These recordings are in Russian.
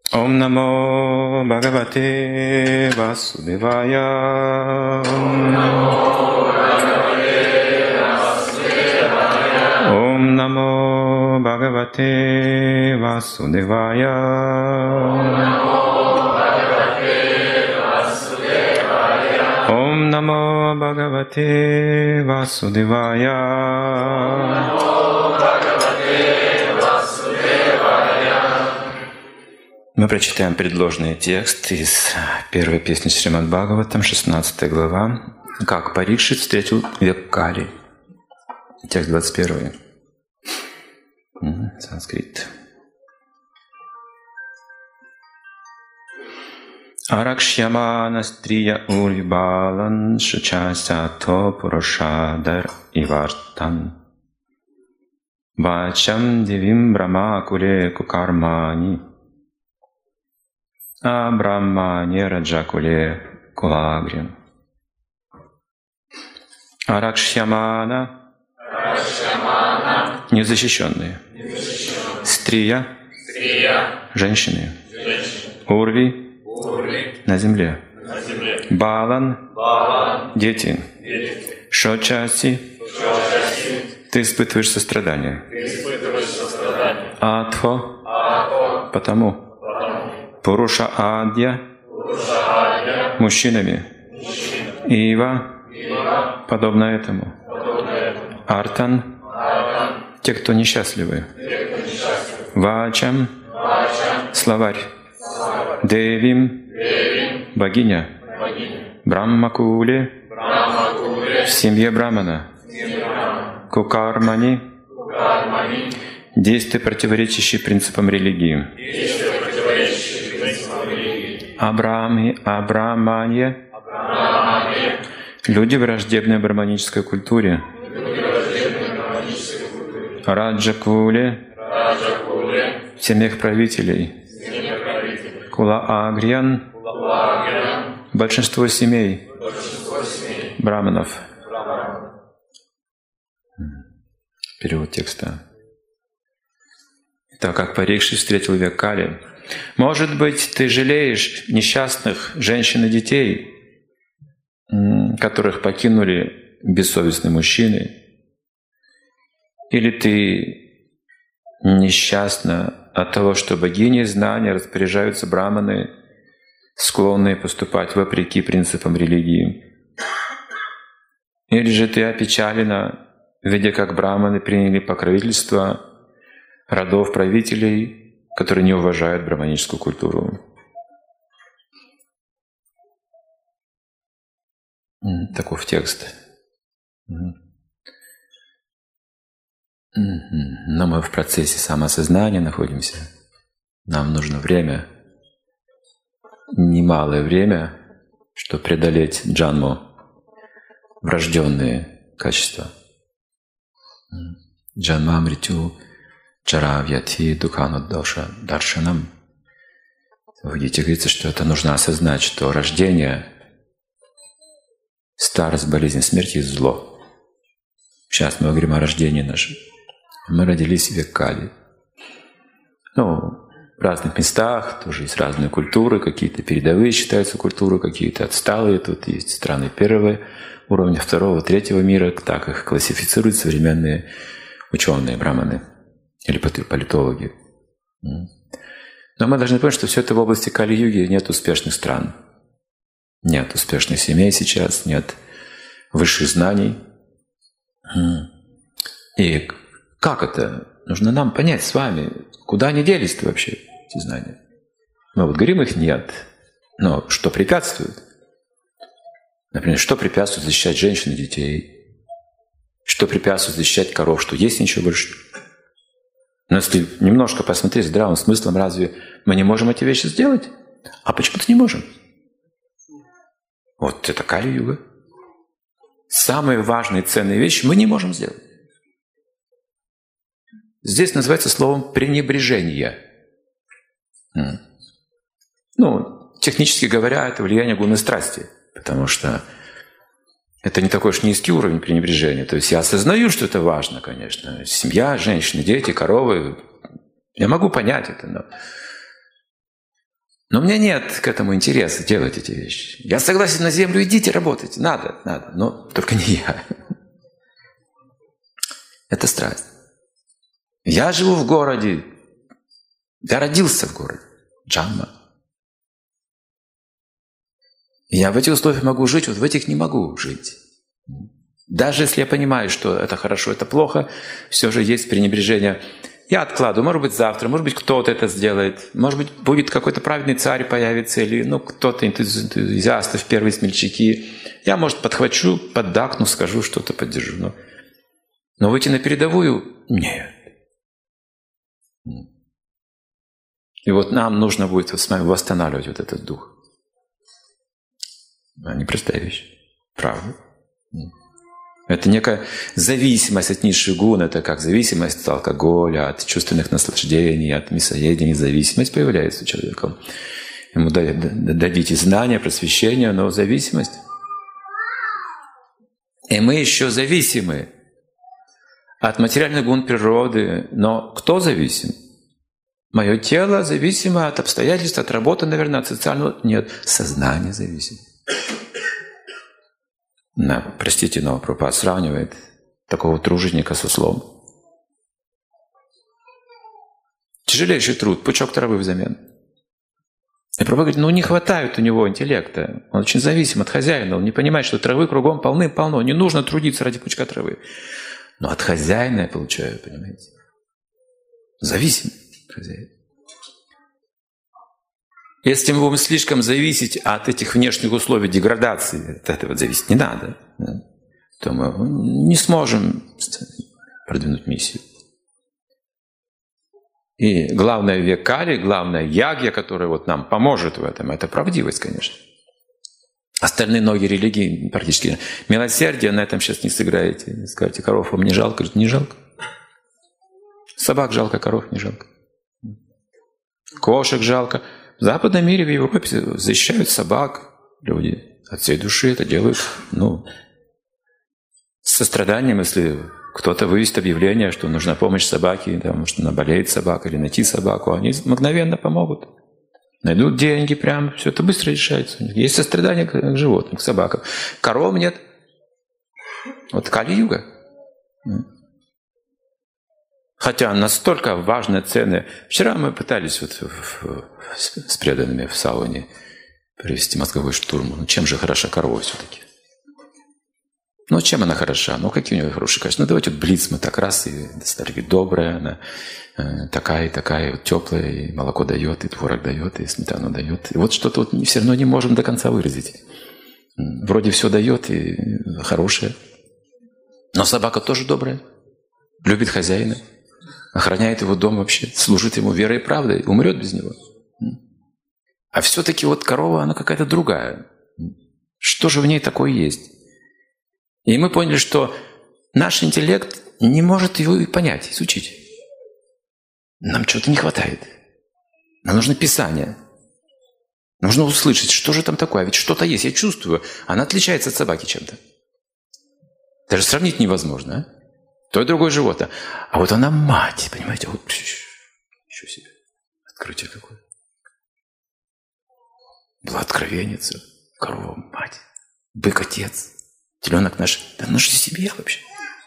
Om Namo Bhagavate Vasudevaya. Om Namo Bhagavate Vasudevaya. Om Namo Bhagavate Vasudevaya. Мы прочитаем предложенный текст из первой песни Шримад Бхагаватам, 16 глава. Как Парикшит встретил век Кали. Текст 21. Санскрит. Аракшьямана стрия урвибалан шучасято пурушадар ивартан. Вачам дивим брама куле кукармани. А Брахмане Раджакуле Кулагрин. Аракшьямана незащищенные. Стрия женщины. Урви на земле. Балан дети. Шочаси ты испытываешь сострадание. Атхо потому. Пуруша Адья мужчинами. Ива подобно этому. Артан те, кто несчастливы. Вачам словарь. Девим богиня. Брахмакуле в семье Брамана. Кукармани действия, противоречащие принципам религии. Абраманье люди, враждебные браманической культуре. Раджакуле в семьях правителей. Кула-агриян большинство семей браманов. Перевод текста. Так как Парикшит встретил век Кали. Может быть, ты жалеешь несчастных женщин и детей, которых покинули бессовестные мужчины? Или ты несчастна от того, что богини знания распоряжаются браманы, склонные поступать вопреки принципам религии? Или же ты опечалена, видя, как браманы приняли покровительство родов правителей, которые не уважают браманическую культуру? Таков текст. Но мы в процессе самоосознания находимся. Нам нужно время, немалое время, чтобы преодолеть джанму, врожденные качества. Джанма мритю чаравьяти дукханудоша даршанам. В Гите говорится, что это нужно осознать, что рождение, старость, болезнь, смерть есть зло. Сейчас мы говорим о рождении нашем. Мы родились в век Кали. В разных местах тоже есть разные культуры, какие-то передовые считаются культуры, какие-то отсталые. Тут есть страны первого уровня, второго, третьего мира. Так их классифицируют современные ученые, браманы или политологи. Но мы должны понять, что все это в области Кали-юги. Нет успешных стран, нет успешных семей сейчас, нет высших знаний. И как это? Нужно нам понять с вами, куда они делись-то вообще, эти знания. Мы говорим, их нет. Но что препятствует? Например, что препятствует защищать женщин и детей? Что препятствует защищать коров? Что есть ничего больше? Но если немножко посмотреть здравым смыслом, разве мы не можем эти вещи сделать? А почему-то не можем. Вот это Кали-юга. Самые важные ценные вещи мы не можем сделать. Здесь называется словом пренебрежение. Технически говоря, это влияние гуны страсти, потому что это не такой уж низкий уровень пренебрежения. То есть я осознаю, что это важно, конечно. Семья, женщины, дети, коровы. Я могу понять это, но Но у меня нет к этому интереса делать эти вещи. Я согласен на землю, идите работать. Надо, но только не я. Это страсть. Я живу в городе. Я родился в городе. Джамма. Я в этих условиях могу жить, вот в этих не могу жить. Даже если я понимаю, что это хорошо, это плохо, все же есть пренебрежение. Я откладываю, может быть, завтра, может быть, кто-то это сделает, может быть, будет какой-то праведный царь появится, или кто-то энтузиастов, первые смельчаки. Я, может, подхвачу, поддакну, скажу что-то, поддержу. Но выйти на передовую – нет. И вот нам нужно будет с вами восстанавливать вот этот дух. Непростая вещь. Правда. Это некая зависимость от низших гун, это как зависимость от алкоголя, от чувственных наслаждений, от мясоедения. Зависимость появляется у человека. Ему дадите знания, просвещение, но зависимость. И мы еще зависимы от материальных гун природы. Но кто зависим? Мое тело зависимо от обстоятельств, от работы, наверное, от социального. Нет, сознание зависимо. Простите, но Прабхупада сравнивает такого труженика с ослом. Тяжелейший труд, пучок травы взамен. И Прабхупада говорит, не хватает у него интеллекта. Он очень зависим от хозяина, он не понимает, что травы кругом полным-полно. Не нужно трудиться ради пучка травы. Но от хозяина я получаю, понимаете? Зависим от хозяина. Если мы будем слишком зависеть от этих внешних условий деградации, от этого зависеть не надо, то мы не сможем продвинуть миссию. И главное векали, главное ягья, которая вот нам поможет в этом, это правдивость, конечно. Остальные многие религии практически милосердие, на этом сейчас не сыграете. Скажете, коров вам не жалко? Говорит, не жалко. Собак жалко, коров не жалко. Кошек жалко. В западном мире, в Европе защищают собак люди. От всей души это делают. С состраданием, если кто-то вывесит объявление, что нужна помощь собаке, потому что наболеет собака или найти собаку, они мгновенно помогут. Найдут деньги прям, все это быстро решается у них. Есть сострадание к животным, к собакам. Коров нет. Вот Кали-юга. Хотя настолько важны цены. Вчера мы пытались с преданными в сауне провести мозговой штурм. Чем же хороша корова все-таки? Чем она хороша? Какие у нее хорошие качества? Давайте блиц мы так раз и достали. Добрая она, такая, теплая, и молоко дает, и творог дает, и сметану дает. И вот что-то все равно не можем до конца выразить. Вроде все дает, и хорошее. Но собака тоже добрая, любит хозяина, охраняет его дом вообще, служит ему верой и правдой, умрет без него. А все-таки корова, она какая-то другая. Что же в ней такое есть? И мы поняли, что наш интеллект не может его понять, изучить. Нам чего-то не хватает. Нам нужно Писание. Нужно услышать, что же там такое. Ведь что-то есть, я чувствую. Она отличается от собаки чем-то. Даже сравнить невозможно. А? То и другое животное. А вот она мать, понимаете? Еще себе. Открытие какое. Была откровенница. Корова мать. Бык отец. Теленок наш. Да наша семья вообще.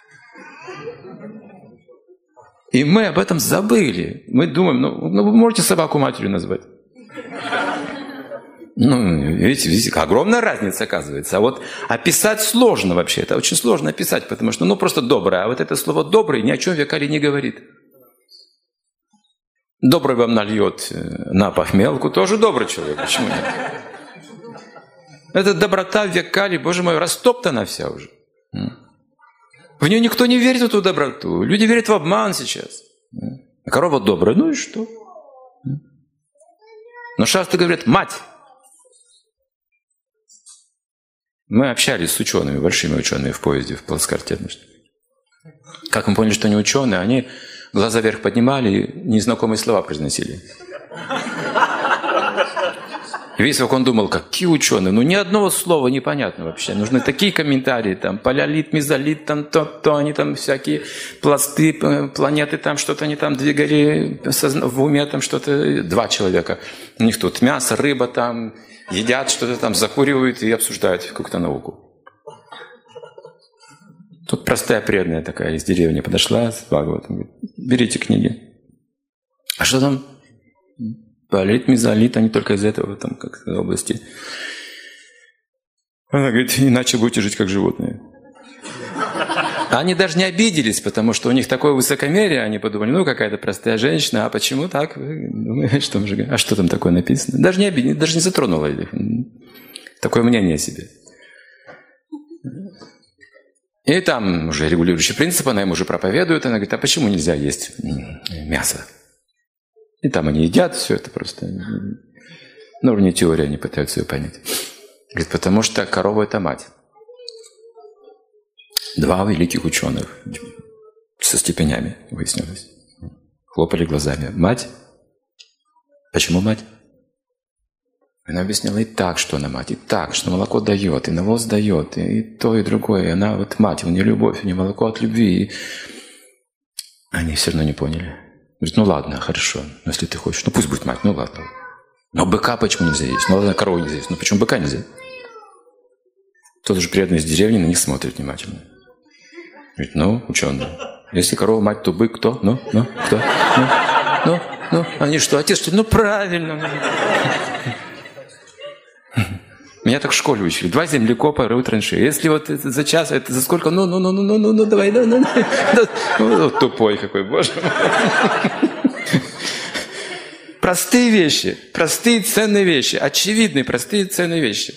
И мы об этом забыли. Мы думаем, вы можете собаку матерью назвать? Видите, огромная разница оказывается. А вот описать сложно вообще. Это очень сложно описать, потому что, просто доброе. А вот это слово «добрый» ни о чем векали не говорит. Добрый вам нальет на похмелку, тоже добрый человек. Почему нет? Эта доброта в векали, Боже мой, растоптана вся уже. В нее никто не верит в эту доброту. Люди верят в обман сейчас. Корова добрая, и что? Но шастры говорят, мать. Мы общались с учеными, большими учеными в поезде, в плацкарте. Как мы поняли, что они ученые, они глаза вверх поднимали и незнакомые слова произносили. И весь он думал, какие ученые, ну ни одного слова непонятно вообще. Нужны такие комментарии, там, палеолит, мезолит, там, то, они там всякие пласты, планеты, там, что-то они там двигали в уме, там, что-то, 2 человека. У них тут мясо, рыба, там, едят что-то там, закуривают и обсуждают какую-то науку. Тут простая преданная такая из деревни подошла с Бхагаватом, говорит, берите книги. А что там? Палеолит, мезолит, они только из этого там, как области. Она говорит, иначе будете жить как животные. Они даже не обиделись, потому что у них такое высокомерие, они подумали, ну какая-то простая женщина, а почему так? А что там такое написано? Даже не обиделись, даже не затронуло их. Такое мнение о себе. И там уже регулирующий принцип, она ему уже проповедует, она говорит, а почему нельзя есть мясо? И там они едят, все это просто на уровне теории они пытаются ее понять. Говорит, потому что корова – это мать. 2 великих ученых со степенями выяснилось. Хлопали глазами. Мать? Почему мать? Она объясняла и так, что она мать, и так, что молоко дает, и навоз дает, и то, и другое. И она вот мать, у нее любовь, у нее молоко от любви. И они все равно не поняли. Говорит, ну ладно, хорошо, но если ты хочешь, ну пусть будет мать, ну ладно. Но быка почему нельзя есть? Ну ладно, корову нельзя есть, ну почему быка нельзя? Тот же преданный из деревни на них смотрит внимательно. Говорит, ну, ученые, если корова мать, то бык кто? Ну, кто? Ну, они что, отец, что ли? Ну, правильно. Меня так в школе учили. 2 землекопа рыут траншеи. Если вот это за час, это за сколько? Ну, давай, ну. Тупой какой, боже мой. Простые вещи, простые ценные вещи, очевидные простые ценные вещи.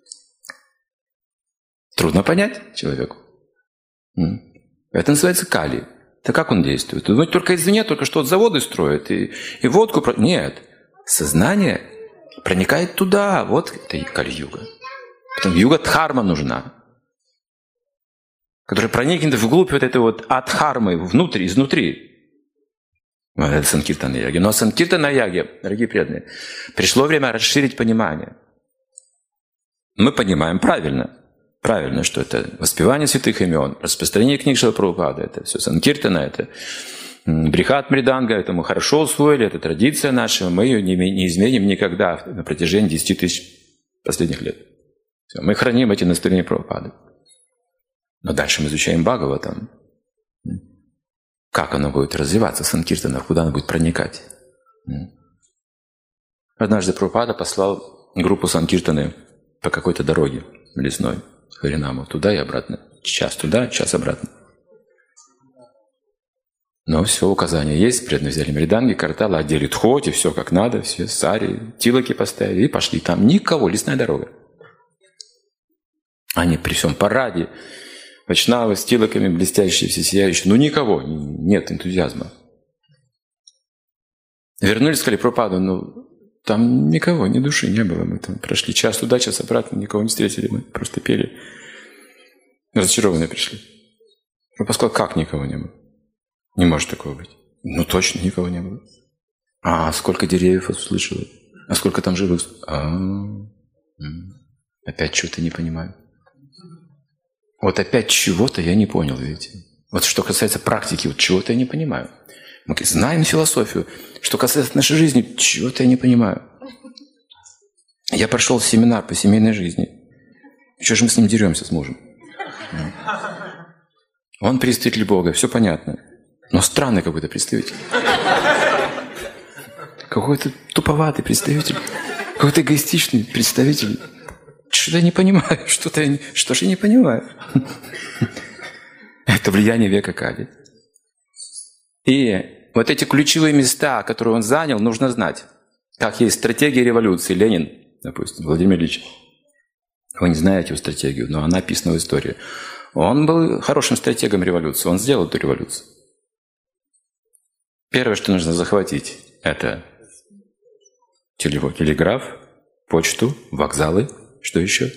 Трудно понять человеку. Это называется кали. Это как он действует? Думаете, только извне, только что вот заводы строят и водку... Нет. Сознание проникает туда. Вот это и кали-юга. Потом юга-дхарма нужна, которая проникнет вглубь вот этой вот адхармы, внутрь, изнутри. Вот это санкиртана-яги. Но санкиртана-яги, дорогие преданные, пришло время расширить понимание. Мы понимаем правильно. Правильно, что это воспевание святых имен, распространение книг Шрилы Прабхупады, это все санкиртана, это брихат мриданга, это мы хорошо усвоили, это традиция наша, мы ее не изменим никогда на протяжении 10 000 последних лет. Все, мы храним эти наставления Прабхупады. Но дальше мы изучаем Бхагаватам. Как оно будет развиваться, санкиртана, куда оно будет проникать. Однажды Прабхупада послал группу санкиртаны по какой-то дороге лесной, Харинаму, туда и обратно. Час туда, час обратно. Но все, указания есть, преданные взяли мриданги, карталы, одели тхоти, все как надо, все сари, тилоки поставили и пошли. Там никого, лесная дорога. Они при всем параде, вайшнавы с тилоками, блестящие, все сияющие, но никого, нет энтузиазма. Вернулись, сказали Прабхупаду, ну там никого, ни души не было. Мы там прошли час туда, час обратно, никого не встретили, мы просто пели. Разочарованные пришли. Прабхупада сказал, как никого не было? Не может такого быть. Ну точно никого не было. А сколько деревьев услышало? А сколько там живых? Опять чего-то не понимаю. Вот опять чего-то я не понял, видите. Вот что касается практики, вот чего-то я не понимаю. Мы знаем философию. Что касается нашей жизни, чего-то я не понимаю. Я прошел семинар по семейной жизни. Что же мы с ним деремся, с мужем? Он представитель Бога, все понятно. Но странный какой-то представитель. Какой-то туповатый представитель. Какой-то эгоистичный представитель. Что-то я не понимаю. Что же я не понимаю? Это влияние века Кали. И вот эти ключевые места, которые он занял, нужно знать. Как есть стратегия революции. Ленин, допустим, Владимир Ильич. Вы не знаете его стратегию, но она описана в истории. Он был хорошим стратегом революции. Он сделал эту революцию. Первое, что нужно захватить, это телеграф, почту, вокзалы. Что еще?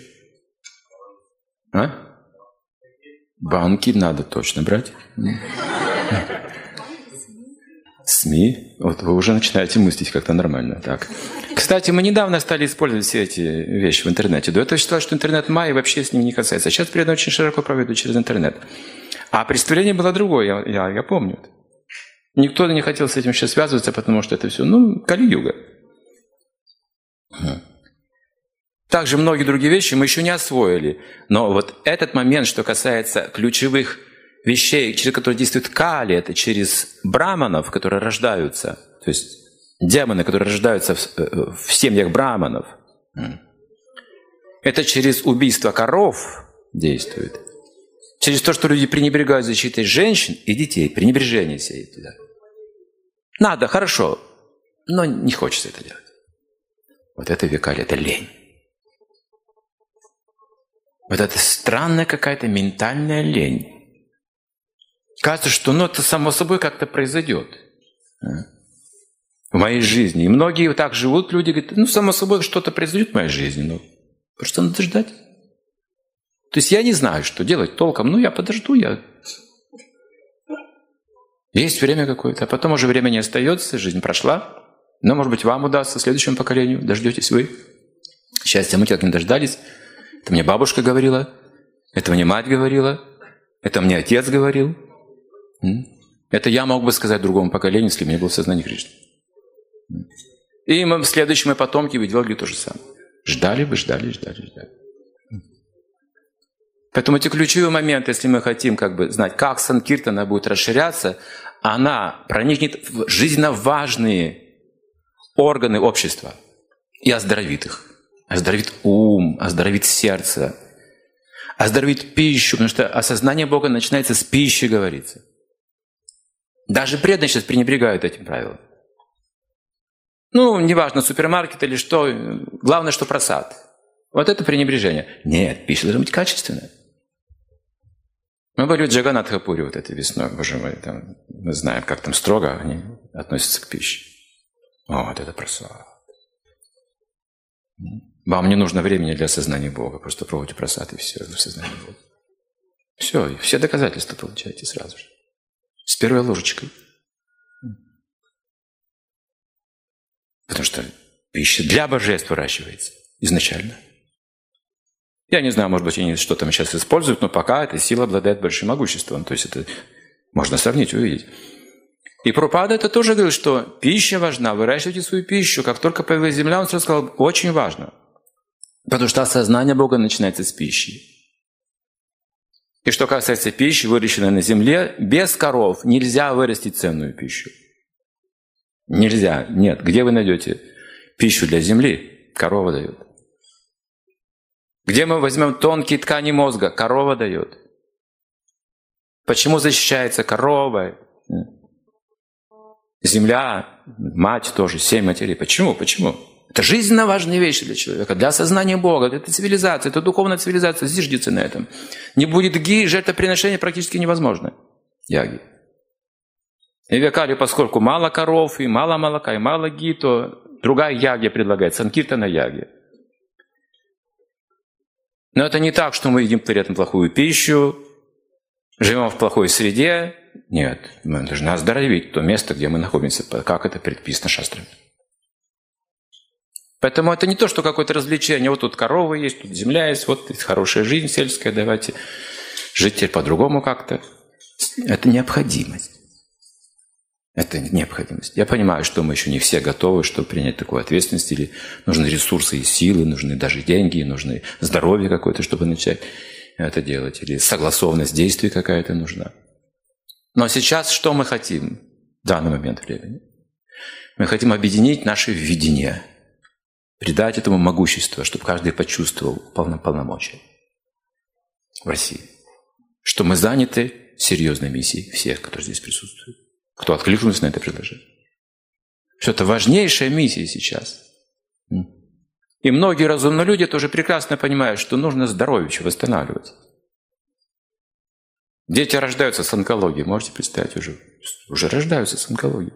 Банки надо точно брать. СМИ. Вот вы уже начинаете мыслить как-то нормально. Так. Кстати, мы недавно стали использовать все эти вещи в интернете. До этого считалось, что интернет майя вообще с ними не касается. Сейчас преданные очень широко проведут через интернет. А представление было другое, я помню. Никто не хотел с этим сейчас связываться, потому что это все, Кали-юга. Также многие другие вещи мы еще не освоили. Но вот этот момент, что касается ключевых вещей, через которые действует Кали, это через браманов, которые рождаются, то есть демоны, которые рождаются в семьях браманов. Это через убийство коров действует. Через то, что люди пренебрегают защитой женщин и детей, пренебрежение сеет туда. Надо, хорошо, но не хочется это делать. Вот это викали, это лень. Вот это странная какая-то ментальная лень. Кажется, что это само собой как-то произойдет в моей жизни. И многие так живут, люди говорят, само собой что-то произойдет в моей жизни, но просто надо ждать. То есть я не знаю, что делать толком, я подожду, Есть время какое-то, а потом уже время не остается, жизнь прошла. Но, может быть, вам удастся, следующему поколению, дождетесь вы. Счастья мы так не дождались. Это мне бабушка говорила, это мне мать говорила, это мне отец говорил. Это я мог бы сказать другому поколению, если бы не было сознания Кришны. И мы, следующие потомки делали то же самое. Ждали. Поэтому эти ключевые моменты, если мы хотим знать, как санкиртана будет расширяться, она проникнет в жизненно важные органы общества и оздоровит их. Оздоровит ум, оздоровит сердце, оздоровит пищу, потому что осознание Бога начинается с пищи, говорится. Даже преданные сейчас пренебрегают этим правилом. Неважно, супермаркет или что, главное, что просад. Вот это пренебрежение. Нет, пища должна быть качественная. Мы были в Джаганнатхапуре вот этой весной, боже мой, мы знаем, как там строго они относятся к пище. Вот это просад. Вам не нужно времени для осознания Бога, просто пробуйте просад, и все, вы в сознании Бога. Все доказательства получаете сразу же. С первой ложечкой. Потому что пища для божеств выращивается изначально. Я не знаю, может быть, они что там сейчас используют, но пока эта сила обладает большим могуществом. То есть это можно сравнить, увидеть. И Прабхупада это тоже говорил, что пища важна, выращивайте свою пищу. Как только появилась земля, он сразу сказал, очень важно. Потому что осознание Бога начинается с пищи. И что касается пищи, выращенной на земле, без коров нельзя вырастить ценную пищу. Нельзя. Нет. Где вы найдете пищу для земли? Корова дает. Где мы возьмем тонкие ткани мозга? Корова дает. Почему защищается корова? Земля, мать тоже, 7 матерей. Почему? Это жизненно важные вещи для человека, для осознания Бога. Это цивилизация, это духовная цивилизация, зиждется на этом. Не будет ги, жертвоприношения практически невозможно. Яги. И в Якале, поскольку мало коров, и мало молока, и мало ги, то другая яги предлагает, санкиртана яги. Но это не так, что мы едим при этом плохую пищу, живем в плохой среде. Нет, мы должны оздоровить то место, где мы находимся, как это предписано шастрами. Поэтому это не то, что какое-то развлечение. Вот тут коровы есть, тут земля есть, вот хорошая жизнь сельская, давайте жить теперь по-другому как-то. Это необходимость. Это необходимость. Я понимаю, что мы еще не все готовы, чтобы принять такую ответственность, или нужны ресурсы и силы, нужны даже деньги, нужны здоровье какое-то, чтобы начать это делать, или согласованность действий какая-то нужна. Но сейчас что мы хотим в данный момент времени? Мы хотим объединить наше видение, придать этому могущество, чтобы каждый почувствовал полномочия в России. Что мы заняты серьезной миссией всех, которые здесь присутствуют, кто откликнулся на это предложение. Что это важнейшая миссия сейчас. И многие разумные люди тоже прекрасно понимают, что нужно здоровье восстанавливать. Дети рождаются с онкологией, можете представить, уже рождаются с онкологией.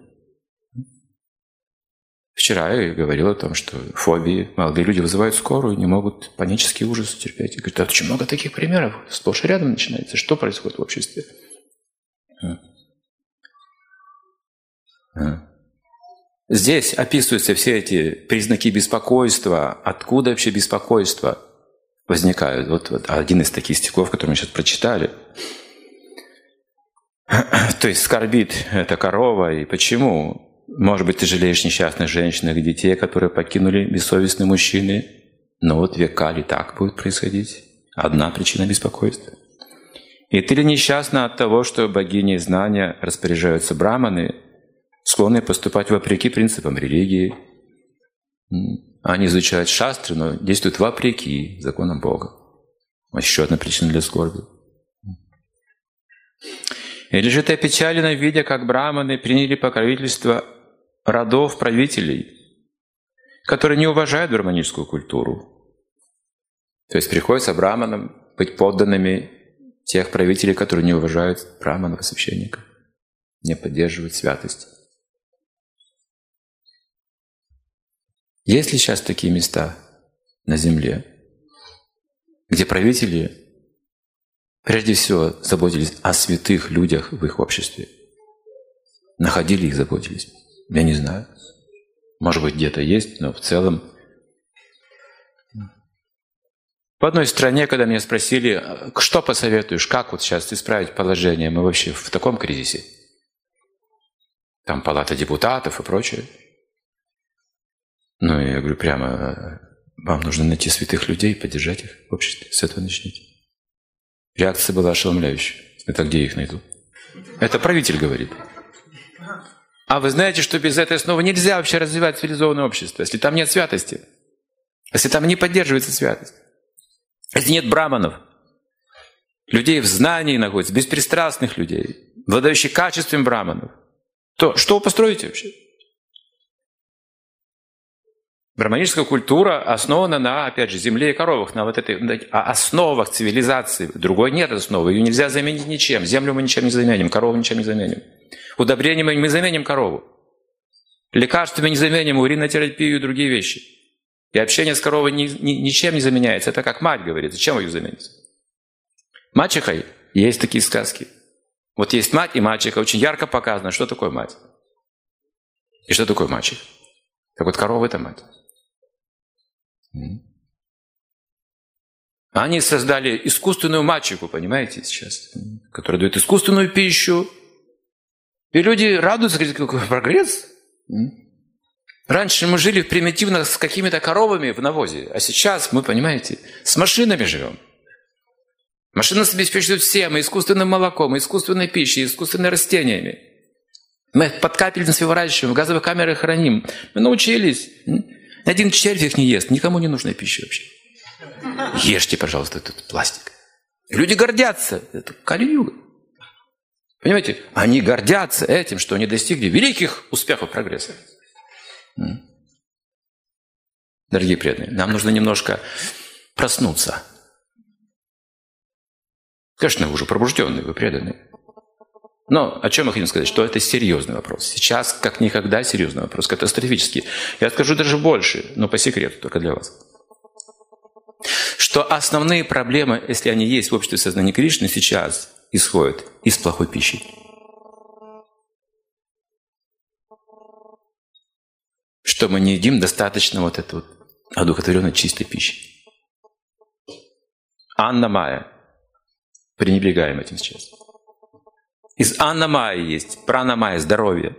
Вчера я говорил о том, что фобии, молодые люди вызывают скорую, не могут панический ужас терпеть. И говорят, очень много таких примеров, сплошь и рядом начинается. Что происходит в обществе? Здесь описываются все эти признаки беспокойства. Откуда вообще беспокойство возникает? Вот один из таких стихов, который мы сейчас прочитали. То есть скорбит эта корова. И почему? Может быть, ты жалеешь несчастных женщин и детей, которые покинули бессовестные мужчины. Но вот века ли так будет происходить? Одна причина беспокойства. И ты ли несчастна от того, что богини знания распоряжаются браманы, склонны поступать вопреки принципам религии? Они изучают шастры, но действуют вопреки законам Бога. Еще одна причина для скорби. Или же ты опечалена, видя, как браманы приняли покровительство родов правителей, которые не уважают браманическую культуру. То есть приходится браманам быть подданными тех правителей, которые не уважают браманов и священников, не поддерживают святость. Есть ли сейчас такие места на земле, где правители прежде всего заботились о святых людях в их обществе? Находили их, заботились? Я не знаю. Может быть, где-то есть, но в целом... В одной стране, когда меня спросили, что посоветуешь, как вот сейчас исправить положение, мы вообще в таком кризисе. Там палата депутатов и прочее. Ну, я говорю прямо, вам нужно найти святых людей, поддержать их в обществе. С этого начните. Реакция была ошеломляющая. Это где я их найду? Это правитель говорит. А вы знаете, что без этой основы нельзя вообще развивать цивилизованное общество, если там нет святости, если там не поддерживается святость, если нет браманов, людей в знании находится, беспристрастных людей, владеющих качеством браманов, то что вы построите вообще? Браманическая культура основана на, опять же, земле и коровах, на вот этой основах цивилизации. Другой нет основы, ее нельзя заменить ничем. Землю мы ничем не заменим, корову ничем не заменим. Удобрением мы заменим корову. Лекарствами не заменим, уринотерапию и другие вещи. И общение с коровой ничем не заменяется. Это как мать говорит, зачем ее заменить? Мачехой есть такие сказки. Вот есть мать и мачеха, очень ярко показано, что такое мать. И что такое мачеха. Так вот, корова – это мать. Они создали искусственную мачеху, понимаете, сейчас, которая дает искусственную пищу. И люди радуются, говорят, какой прогресс. Раньше мы жили примитивно с какими-то коровами в навозе, а сейчас мы, понимаете, с машинами живем. Машины нас обеспечивают всем, и искусственным молоком, и искусственной пищей, и искусственными растениями. Мы под капельницей выращиваем, в газовых камерах храним. Мы научились. Один червь их не ест, никому не нужна пища вообще. Ешьте, пожалуйста, этот пластик. И люди гордятся. Это Кали-юга. Понимаете? Они гордятся этим, что они достигли великих успехов прогресса. Дорогие преданные, нам нужно немножко проснуться. Конечно, вы уже пробужденные, вы преданные. Но о чем я хотел сказать? Что это серьезный вопрос. Сейчас, как никогда, серьезный вопрос, катастрофический. Я скажу даже больше, но по секрету, только для вас. Что основные проблемы, если они есть в обществе сознания Кришны, сейчас исходят из плохой пищи. Что мы не едим достаточно вот этой вот одухотворенной чистой пищи. Анна-майя. Пренебрегаем этим сейчас. Из анна-майи есть прана-майя, здоровье.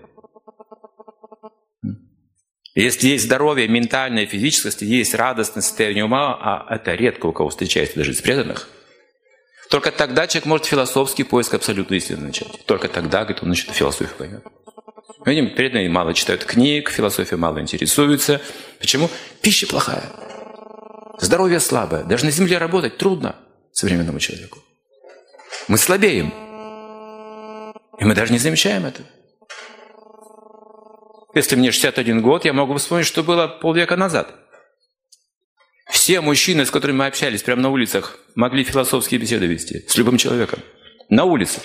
Если есть здоровье ментальное, физическое, если есть радостное состояние ума, а это редко у кого встречается даже из преданных, только тогда человек может философский поиск абсолютной истины начать. Только тогда, говорит, он начнет философию поймет. Видим, преданные мало читают книг, философией мало интересуются. Почему? Пища плохая. Здоровье слабое. Даже на земле работать трудно современному человеку. Мы слабеем. И мы даже не замечаем это. Если мне 61 год, я могу вспомнить, что было полвека назад. Все мужчины, с которыми мы общались прямо на улицах, могли философские беседы вести с любым человеком. На улице.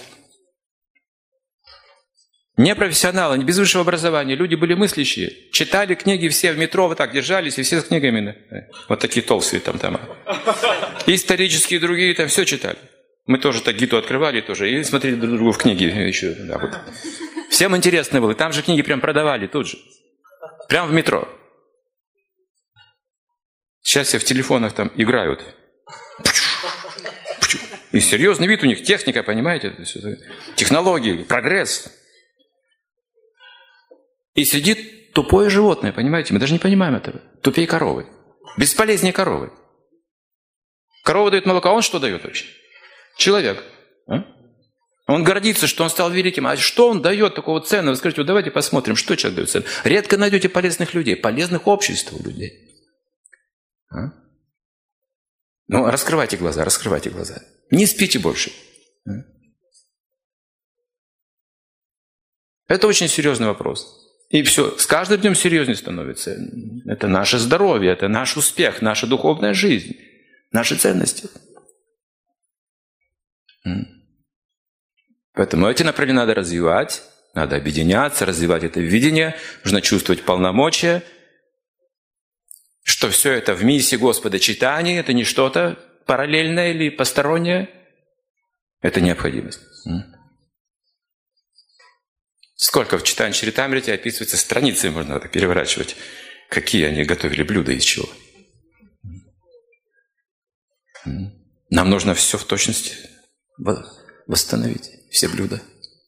Не профессионалы, не без высшего образования. Люди были мыслящие. Читали книги все в метро, вот так держались, и все с книгами. Вот такие толстые там. Исторические, другие там все читали. Мы тоже так Гиту открывали тоже и смотрели друг другу в книги еще. Да, вот. Всем интересно было. И там же книги прям продавали тут же. Прямо в метро. Сейчас все в телефонах там играют. И серьезный вид у них, техника, понимаете? Технологии, прогресс. И сидит тупое животное, понимаете? Мы даже не понимаем этого. Тупее коровы. Бесполезнее коровы. Корова дает молоко, а он что дает вообще? Человек. А? Он гордится, что он стал великим. А что он дает такого ценного? Вы скажите, вот давайте посмотрим, что человек дает ценного. Редко найдете полезных людей, полезных обществу людей. А? Ну, раскрывайте глаза, раскрывайте глаза. Не спите больше. А? Это очень серьезный вопрос. И все, с каждым днем серьезнее становится. Это наше здоровье, это наш успех, наша духовная жизнь, наши ценности. Поэтому эти направления надо развивать, надо объединяться, развивать это видение, нужно чувствовать полномочия, что все это в миссии Господа читания, это не что-то параллельное или постороннее, это необходимость. Сколько в читании Чаритамрите описывается, страницы можно так переворачивать, какие они готовили блюда, из чего. Нам нужно все в точности восстановить, все блюда.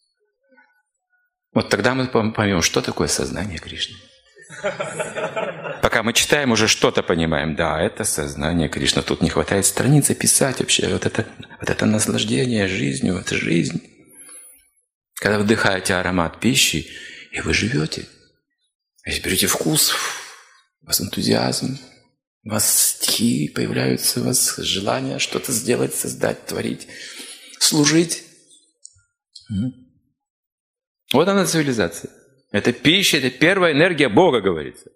Вот тогда мы поймем, что такое сознание Кришны. Пока мы читаем, уже что-то понимаем. Да, это сознание Кришны. Тут не хватает страницы писать вообще. Вот это наслаждение жизнью, это жизнь. Когда вдыхаете аромат пищи, и вы живете. Если берете вкус, у вас энтузиазм, у вас стихи появляются, у вас желание что-то сделать, создать, творить, служить. Вот она цивилизация. Это пища, это первая энергия Бога, говорится.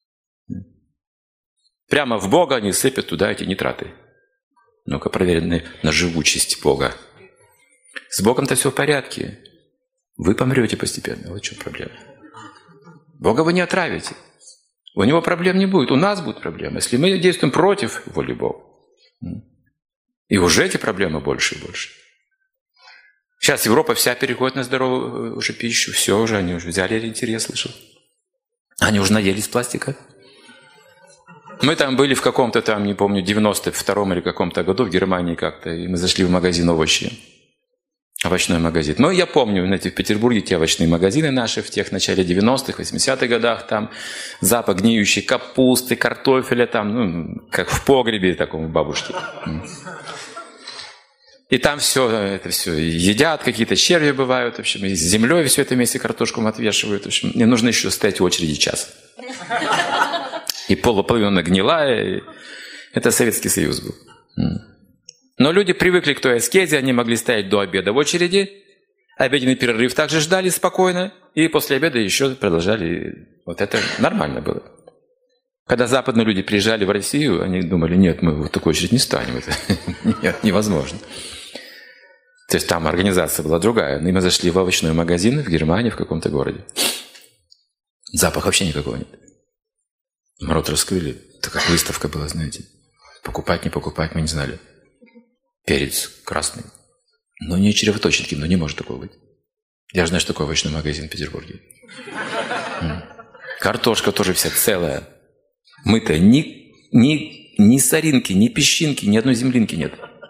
Прямо в Бога они сыпят туда эти нитраты. Ну-ка, проверенные на живучесть Бога. С Богом-то все в порядке. Вы помрете постепенно. Вот в чем проблема. Бога вы не отравите. У него проблем не будет. У нас будут проблемы, если мы действуем против воли Бога. И уже эти проблемы больше и больше. Сейчас Европа вся переходит на здоровую уже пищу. Все уже, они уже взяли ориентир, я слышал. Они уже наелись пластика. Мы там были в каком-то там, не помню, 92-м или каком-то году в Германии как-то, и мы зашли в магазин овощи. Овощной магазин. Ну, я помню, знаете, в Петербурге те овощные магазины наши в тех начале 90-х, 80-х годах, там запах гниющей капусты, картофеля, там, ну, как в погребе таком у бабушки. И там это все едят, какие-то черви бывают, в общем, и с землей все это вместе картошку отвешивают. В общем, мне нужно еще стоять в очереди час. И половина гнилая. Это Советский Союз был. Но люди привыкли к той аскезе, они могли стоять до обеда в очереди, обеденный перерыв также ждали спокойно, и после обеда еще продолжали. Вот это нормально было. Когда западные люди приезжали в Россию, они думали, нет, мы в такую очередь не станем, это нет, невозможно. То есть там организация была другая. И мы зашли в овощной магазин в Германии, в каком-то городе. Запаха вообще никакого нет. Рот раскрыли. Это как выставка была, знаете. Покупать, не покупать, мы не знали. Перец красный. Ну, не червоточинки, но не может такого быть. Я же знаю, что такое овощной магазин в Петербурге. Картошка тоже вся целая. Мытая. Ни соринки, ни песчинки, ни одной землинки нет.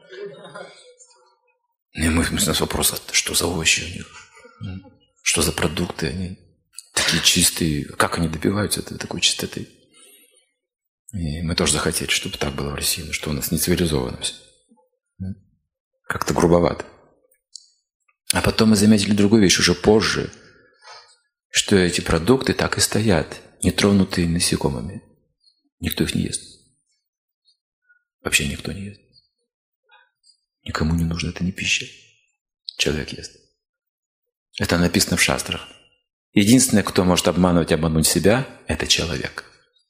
И у нас вопрос, что за овощи у них? Что за продукты? Они такие чистые. Как они добиваются такой чистоты? И мы тоже захотели, чтобы так было в России, что у нас не цивилизовано все. Как-то грубовато. А потом мы заметили другую вещь уже позже, что эти продукты так и стоят, нетронутые насекомыми. Никто их не ест. Вообще никто не ест. Никому не нужно, это не пища. Человек ест. Это написано в шастрах. Единственное, кто может обмануть себя, это человек.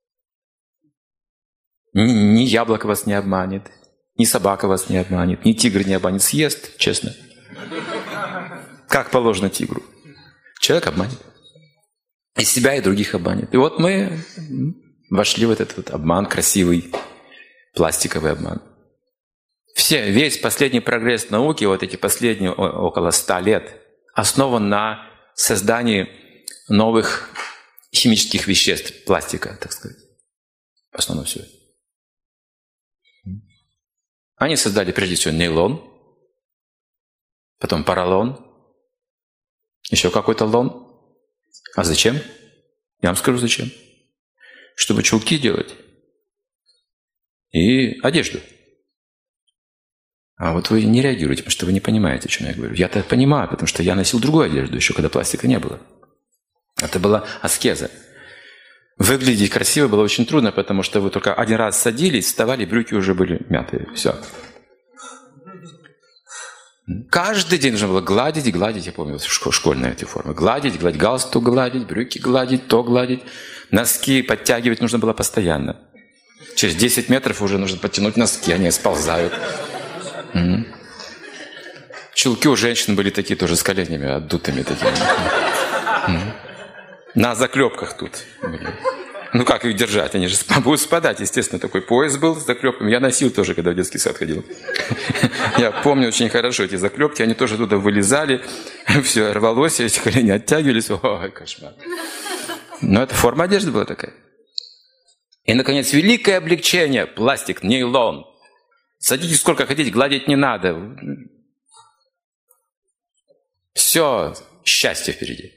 Ни яблоко вас не обманет, ни собака вас не обманет, ни тигр не обманет. Съест, честно. Как положено тигру. Человек обманет. И себя, и других обманет. И вот мы вошли в этот вот обман, красивый, пластиковый обман. Весь последний прогресс науки, вот эти последние около 100 лет, основан на создании новых химических веществ, пластика, так сказать. В основном все. Они создали прежде всего нейлон, потом поролон, еще какой-то лон. А зачем? Я вам скажу зачем. Чтобы чулки делать и одежду. А вот вы не реагируете, потому что вы не понимаете, о чем я говорю. Я-то понимаю, потому что я носил другую одежду, еще когда пластика не было. Это была аскеза. Выглядеть красиво было очень трудно, потому что вы только один раз садились, вставали, брюки уже были мятые. Все. Каждый день нужно было гладить и гладить, я помню, школьные эти формы. Гладить, галстук гладить, брюки гладить, то гладить. Носки подтягивать нужно было постоянно. Через 10 метров уже нужно подтянуть носки, они сползают. Чулки у женщин были такие тоже с коленями отдутыми такими. На заклепках тут были. Ну как их держать? Они же будут спадать. Естественно, такой пояс был с заклепками. Я носил тоже, когда в детский сад ходил. Я помню очень хорошо эти заклепки. Они тоже туда вылезали. Все рвалось, эти колени оттягивались. Ой, кошмар. Но это форма одежды была такая. И, наконец, великое облегчение. Пластик, нейлон. Садитесь сколько хотите, гладить не надо. Все, счастье впереди.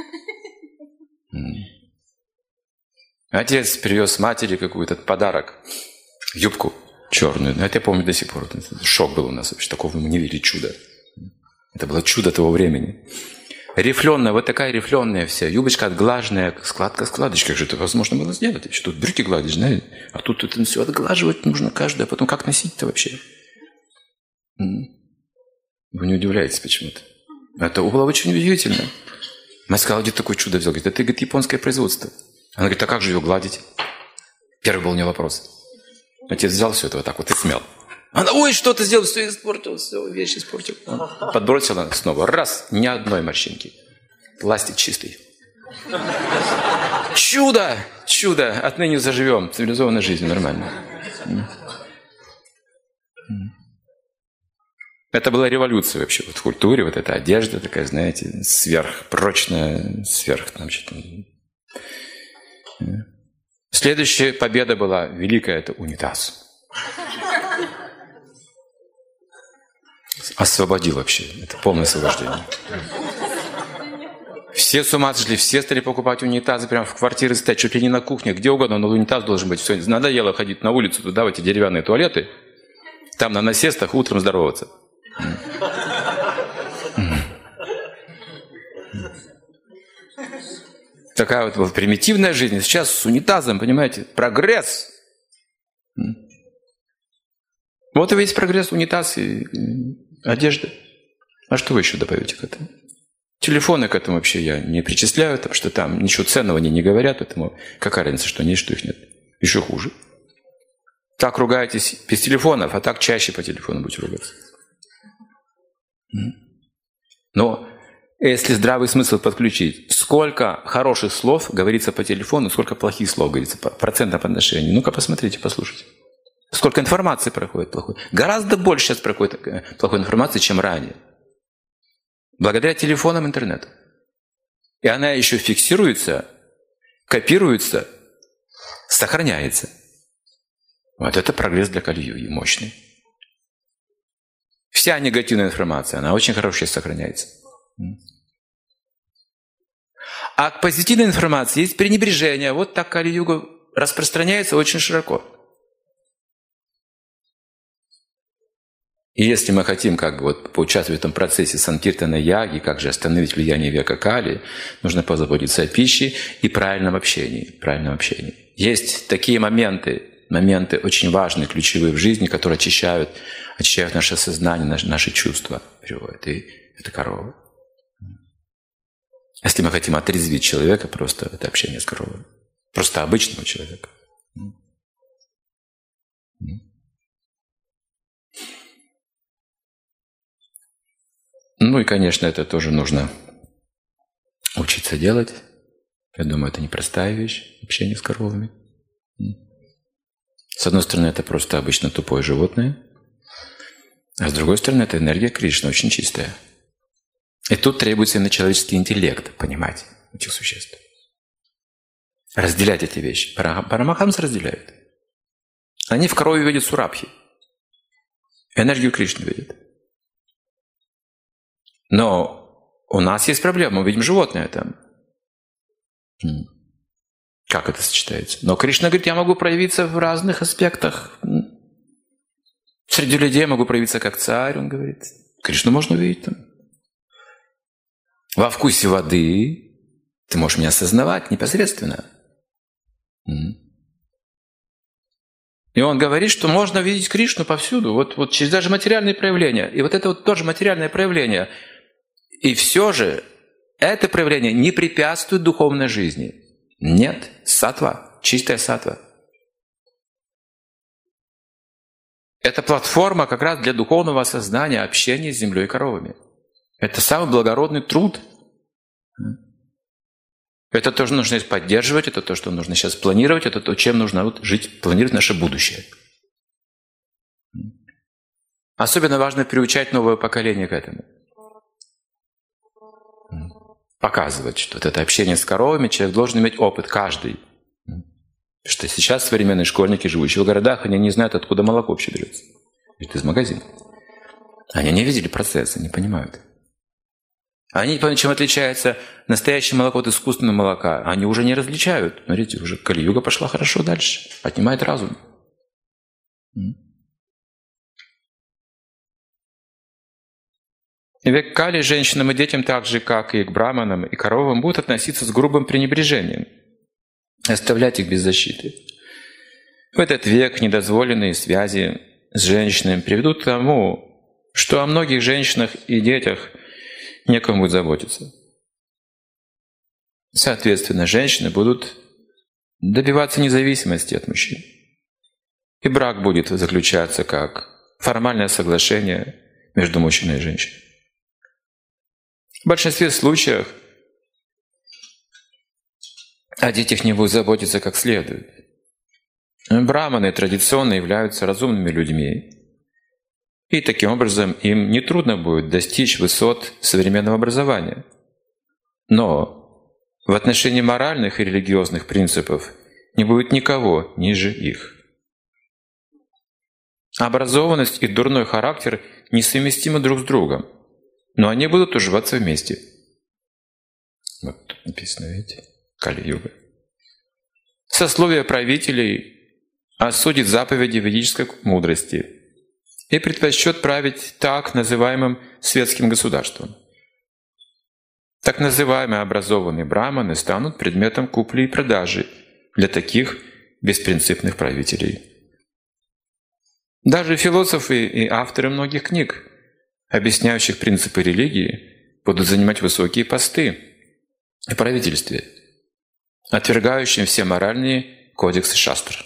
Отец привез матери какой-то подарок, юбку черную. Это я помню до сих пор. Это шок был у нас вообще. Такого мы не видели, чудо. Это было чудо того времени. Рифленая, вот такая рифленая вся. Юбочка отглаженная, складка-складочка. Как же это возможно было сделать? Еще тут брюки гладишь, знаете? А тут это все отглаживать нужно каждое. А потом как носить-то вообще? Вы не удивляетесь почему-то. Это было очень удивительно. Мать сказала, где такое чудо взял? Говорит, это, говорит, японское производство. Она говорит, а как же ее гладить? Первый был у нее вопрос. Отец взял все это вот так вот и смял. Она, ой, что ты сделал? Все испортил, все, вещь испортил. Он подбросила снова. Раз, ни одной морщинки. Пластик чистый. Чудо! Чудо! Отныне заживем. Цивилизованной жизнью нормально. Это была революция вообще вот в культуре. Вот эта одежда такая, знаете, сверхпрочная, значит. Следующая победа была великая, это унитаз. Освободил вообще. Это полное освобождение. Все с ума сошли, все стали покупать унитазы прямо в квартиры стоять, чуть ли не на кухне, где угодно, но унитаз должен быть. Все, надоело ходить на улицу туда, в эти деревянные туалеты, там на насестах утром здороваться. Такая вот была примитивная жизнь. Сейчас с унитазом, понимаете, прогресс. Вот и весь прогресс, унитаз и одежда. А что вы еще добавите к этому? Телефоны к этому вообще я не причисляю, потому что там ничего ценного они не говорят, поэтому какая разница, что они, что их нет. Еще хуже. Так ругаетесь без телефонов, а так чаще по телефону будете ругаться. Но если здравый смысл подключить, сколько хороших слов говорится по телефону, сколько плохих слов говорится по процентному отношению. Ну-ка посмотрите, послушайте. Сколько информации проходит плохой. Гораздо больше сейчас проходит плохой информации, чем ранее. Благодаря телефонам, интернету. И она еще фиксируется, копируется, сохраняется. Вот это прогресс для Кали-юги, мощный. Вся негативная информация, она очень хорошо сохраняется. А к позитивной информации есть пренебрежение. Вот так Кали-юга распространяется очень широко. И если мы хотим как бы вот поучаствовать в этом процессе санкиртана яги, как же остановить влияние века Кали, нужно позаботиться о пище и правильном общении. Есть такие моменты очень важные, ключевые в жизни, которые очищают наше сознание, наши чувства. Это корова. Если мы хотим отрезвить человека, просто это общение с коровой. Просто обычного человека. Ну и, конечно, это тоже нужно учиться делать. Я думаю, это непростая вещь, общение с коровами. С одной стороны, это просто обычно тупое животное, а с другой стороны, это энергия Кришны, очень чистая. И тут требуется именно человеческий интеллект понимать этих существ. Разделять эти вещи. Парамахамса разделяют. Они в корове видят сурабхи. Энергию Кришны видят. Но у нас есть проблема. Мы видим животное там. Как это сочетается? Но Кришна говорит, я могу проявиться в разных аспектах. Среди людей я могу проявиться как царь, он говорит. Кришну можно увидеть там. Во вкусе воды ты можешь меня осознавать непосредственно. И он говорит, что можно видеть Кришну повсюду, вот через даже материальные проявления. И вот это вот тоже материальное проявление. И все же это проявление не препятствует духовной жизни. Нет, саттва, чистая саттва. Это платформа как раз для духовного осознания, общения с землей и коровами. Это самый благородный труд. Это то, что нужно сейчас поддерживать, это то, что нужно сейчас планировать, это то, чем нужно жить, планировать наше будущее. Особенно важно приучать новое поколение к этому. Показывать, что это общение с коровами, человек должен иметь опыт, каждый. Потому что сейчас современные школьники, живущие в городах, они не знают, откуда молоко вообще берется. Это из магазина. Они не видели процесса, не понимают. Они не понимают, чем отличается настоящее молоко от искусственного молока. Они уже не различают. Смотрите, уже Кали-юга пошла хорошо дальше. Отнимает разум. И век Кали женщинам и детям так же, как и к браманам и коровам, будут относиться с грубым пренебрежением. Оставлять их без защиты. В этот век недозволенные связи с женщинами приведут к тому, что о многих женщинах и детях некому будет заботиться. Соответственно, женщины будут добиваться независимости от мужчин. И брак будет заключаться как формальное соглашение между мужчиной и женщиной. В большинстве случаев о детях не будут заботиться как следует. Браманы традиционно являются разумными людьми. И таким образом им нетрудно будет достичь высот современного образования. Но в отношении моральных и религиозных принципов не будет никого ниже их. Образованность и дурной характер несовместимы друг с другом, но они будут уживаться вместе. Вот тут написано, видите, Кали-юга. Сословие правителей осудит заповеди ведической мудрости и предпочтет править так называемым светским государством. Так называемые образованные браманы станут предметом купли и продажи для таких беспринципных правителей. Даже философы и авторы многих книг, объясняющих принципы религии, будут занимать высокие посты в правительстве, отвергающим все моральные кодексы шастр.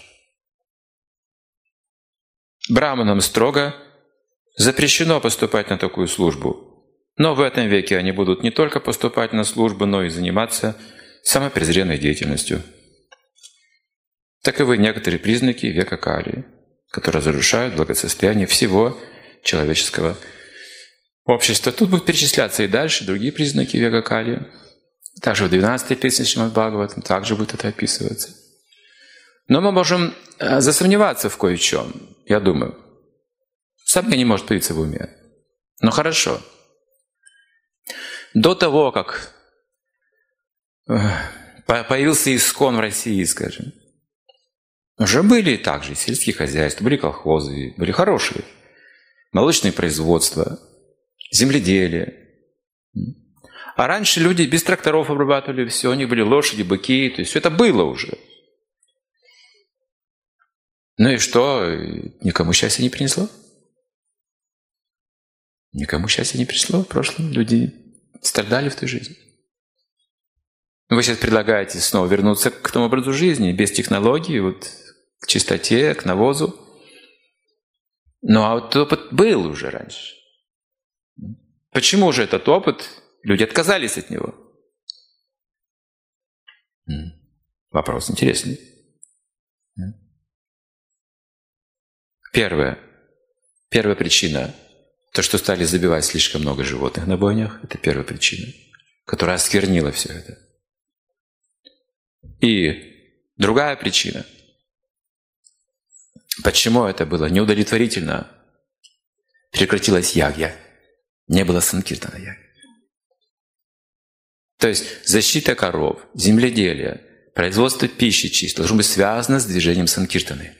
Браманам строго запрещено поступать на такую службу, но в этом веке они будут не только поступать на службу, но и заниматься самопрезренной деятельностью. Таковы некоторые признаки века Кали, которые разрушают благосостояние всего человеческого общества. Тут будут перечисляться и дальше другие признаки века Кали. Также в 12-й песне Шримад Бхагаватам также будет это описываться. Но мы можем засомневаться в кое-чем, я думаю. Сомнение не может появиться в уме. Но хорошо. До того, как появился Искон в России, скажем, уже были также сельские хозяйства, были колхозы, были хорошие. Молочные производства, земледелие. А раньше люди без тракторов обрабатывали все, у них были лошади, быки, то есть все это было уже. Ну и что, никому счастья не принесло? Никому счастья не пришло в прошлом. Люди страдали в той жизни. Вы сейчас предлагаете снова вернуться к тому образу жизни, без технологий, вот, к чистоте, к навозу. Ну а вот опыт был уже раньше. Почему же этот опыт, люди отказались от него? Вопрос интересный. Первая причина. То, что стали забивать слишком много животных на бойнях, это первая причина, которая осквернила все это. И другая причина, почему это было неудовлетворительно, прекратилась ягья, не было санкиртана ягья. То есть защита коров, земледелие, производство пищи чистой должно быть связано с движением санкиртаны.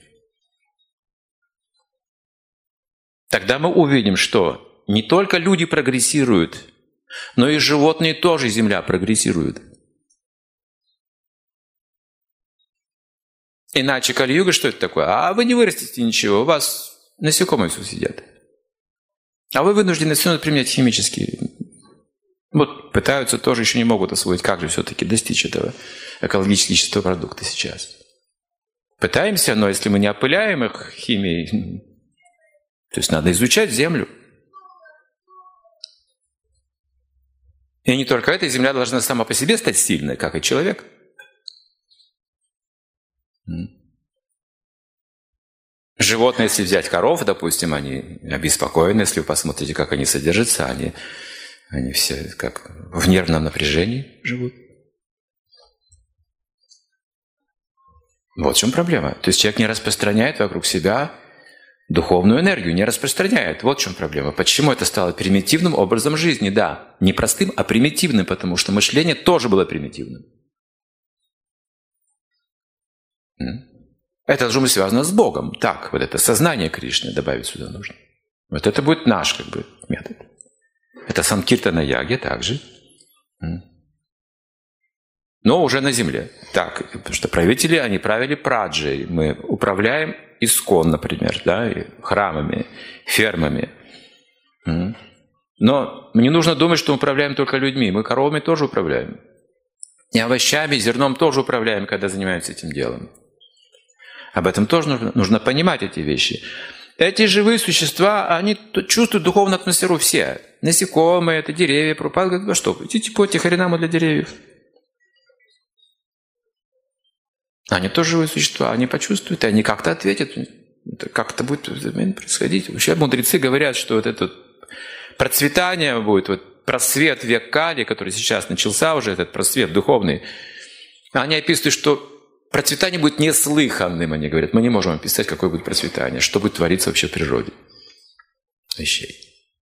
Тогда мы увидим, что не только люди прогрессируют, но и животные тоже, земля прогрессирует. Иначе Кали-юга что это такое? А вы не вырастите ничего, у вас насекомые все сидят. А вы вынуждены все равно применять химические. Вот пытаются, тоже еще не могут освоить, как же все-таки достичь этого экологически чистого продукта сейчас. Пытаемся, но если мы не опыляем их химией, то есть надо изучать землю. И не только это, земля должна сама по себе стать сильной, как и человек. Животные, если взять коров, допустим, они обеспокоены, если вы посмотрите, как они содержатся, они все как в нервном напряжении живут. Вот в чем проблема. То есть человек не распространяет вокруг себя духовную энергию, не распространяет. Вот в чем проблема. Почему это стало примитивным образом жизни? Да, не простым, а примитивным, потому что мышление тоже было примитивным. Это должно быть связано с Богом. Так, вот это сознание Кришны добавить сюда нужно. Вот это будет наш метод. Это санкиртана яги также. Но уже на земле. Так, потому что правители, они правили праджей. Мы управляем искон, например, да, храмами, фермами. Но не нужно думать, что мы управляем только людьми. Мы коровами тоже управляем. И овощами, зерном тоже управляем, когда занимаемся этим делом. Об этом тоже нужно понимать эти вещи. Эти живые существа, они чувствуют духовную атмосферу все. Насекомые, это деревья. Прабхупада говорит, во что, идите пойте харинаму для деревьев. Они тоже живые существа, они почувствуют, и они как-то ответят. Как-то будет происходить. Вообще мудрецы говорят, что вот это процветание будет, вот просвет век Кали, который сейчас начался уже, этот просвет духовный, они описывают, что процветание будет неслыханным, они говорят. Мы не можем описать, какое будет процветание, что будет твориться вообще в природе вещей.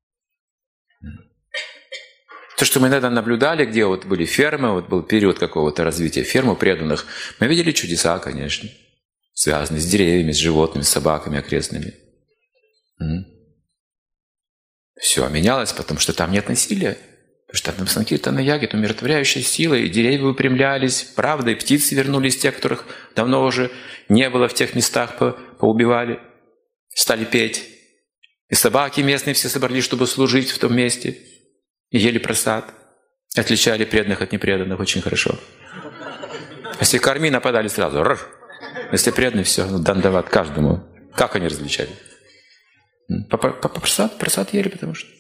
То, что мы иногда наблюдали, где вот были фермы, вот был период какого-то развития ферм преданных, мы видели чудеса, конечно, связанные с деревьями, с животными, с собаками окрестными. Все менялось, потому что там нет насилия. Потому что там санкиртана яги, это умиротворяющая сила, и деревья выпрямлялись, правда, и птицы вернулись, те, которых давно уже не было в тех местах, поубивали, стали петь. И собаки местные все собрались, чтобы служить в том месте. И ели прасад. Отличали преданных от непреданных очень хорошо. Если корми, нападали сразу. Рр. Если преданные, все, дандават каждому. Как они различали? Прасад ели, потому что...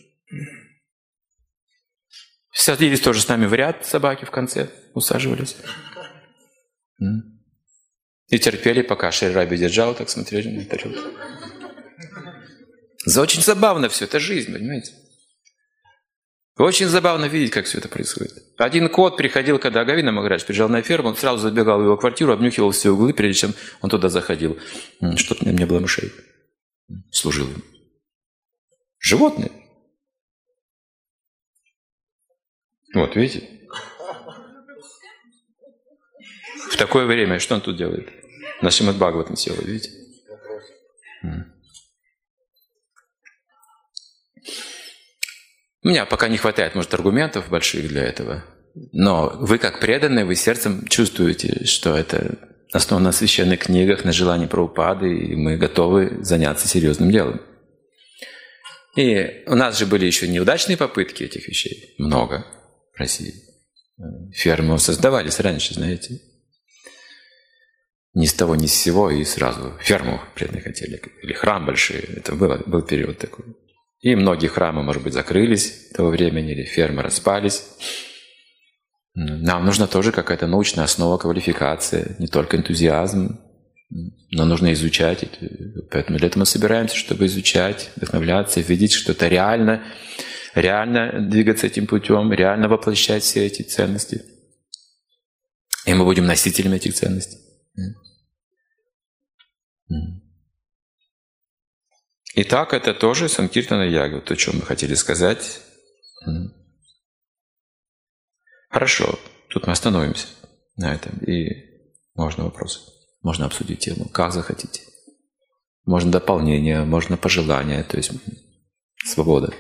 Садились тоже с нами в ряд собаки в конце, усаживались. И терпели, пока Шри Раби держал, так смотрели на тарелку. Очень забавно все, это жизнь, понимаете? Очень забавно видеть, как все это происходит. Один кот приходил, когда Гавина Махарадж приезжал на ферму, он сразу забегал в его квартиру, обнюхивал все углы, прежде чем он туда заходил. Чтобы не было мышей. Служил им. Животные. Вот, видите? В такое время что он тут делает? На Шримад Бхагаватам сел, видите? У меня пока не хватает, может, аргументов больших для этого. Но вы, как преданные, вы сердцем чувствуете, что это основано на священных книгах, на желании Прабхупады, и мы готовы заняться серьезным делом. И у нас же были еще неудачные попытки этих вещей. Много в России. Фермы создавались раньше, знаете. Ни с того, ни с сего, и сразу ферму преданные хотели. Или храм большой. Это был период такой. И многие храмы, может быть, закрылись того времени, или фермы распались. Нам нужна тоже какая-то научная основа, квалификация, не только энтузиазм, но нужно изучать, Поэтому для этого мы собираемся, чтобы изучать, вдохновляться, видеть, что это реально двигаться этим путем, реально воплощать все эти ценности. И мы будем носителями этих ценностей. Итак, это тоже Санкиртана Яга, то, о чем мы хотели сказать. Хорошо, тут мы остановимся на этом. И можно вопросы, можно обсудить тему, как захотите. Можно дополнение, можно пожелания, то есть свобода.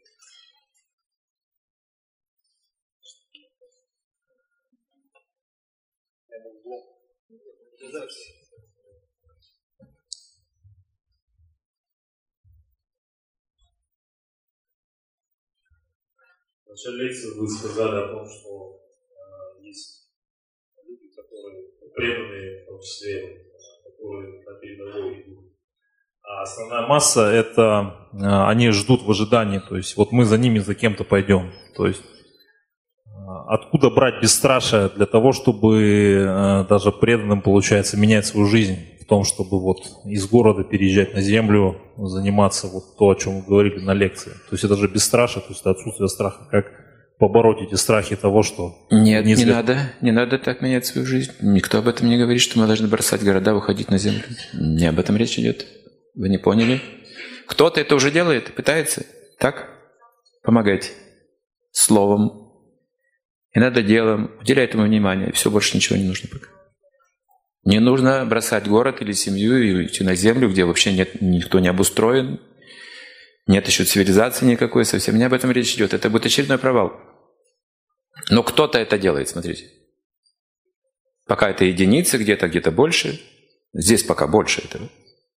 В начале лекции вы сказали о том, что есть люди, которые преданные, в том числе, которые на передовой идут. А основная масса – это они ждут в ожидании, то есть вот мы за ними, за кем-то пойдем. То есть откуда брать бесстрашие для того, чтобы даже преданным, получается, менять свою жизнь в том, чтобы вот из города переезжать на землю, заниматься вот то, о чем вы говорили на лекции. То есть это же бесстрашие, то есть это отсутствие страха. Как побороть эти страхи того, что... Нет, не надо так менять свою жизнь. Никто об этом не говорит, что мы должны бросать города, выходить на землю. Не об этом речь идет. Вы не поняли? Кто-то это уже делает, пытается. Так? Помогайте. Словом. И надо делом. Уделяй этому внимание. И все, больше ничего не нужно пока. Не нужно бросать город или семью, или идти на землю, где вообще никто не обустроен. Нет еще цивилизации никакой, совсем не об этом речь идет. Это будет очередной провал. Но кто-то это делает, смотрите. Пока это единицы, где-то больше. Здесь пока больше этого.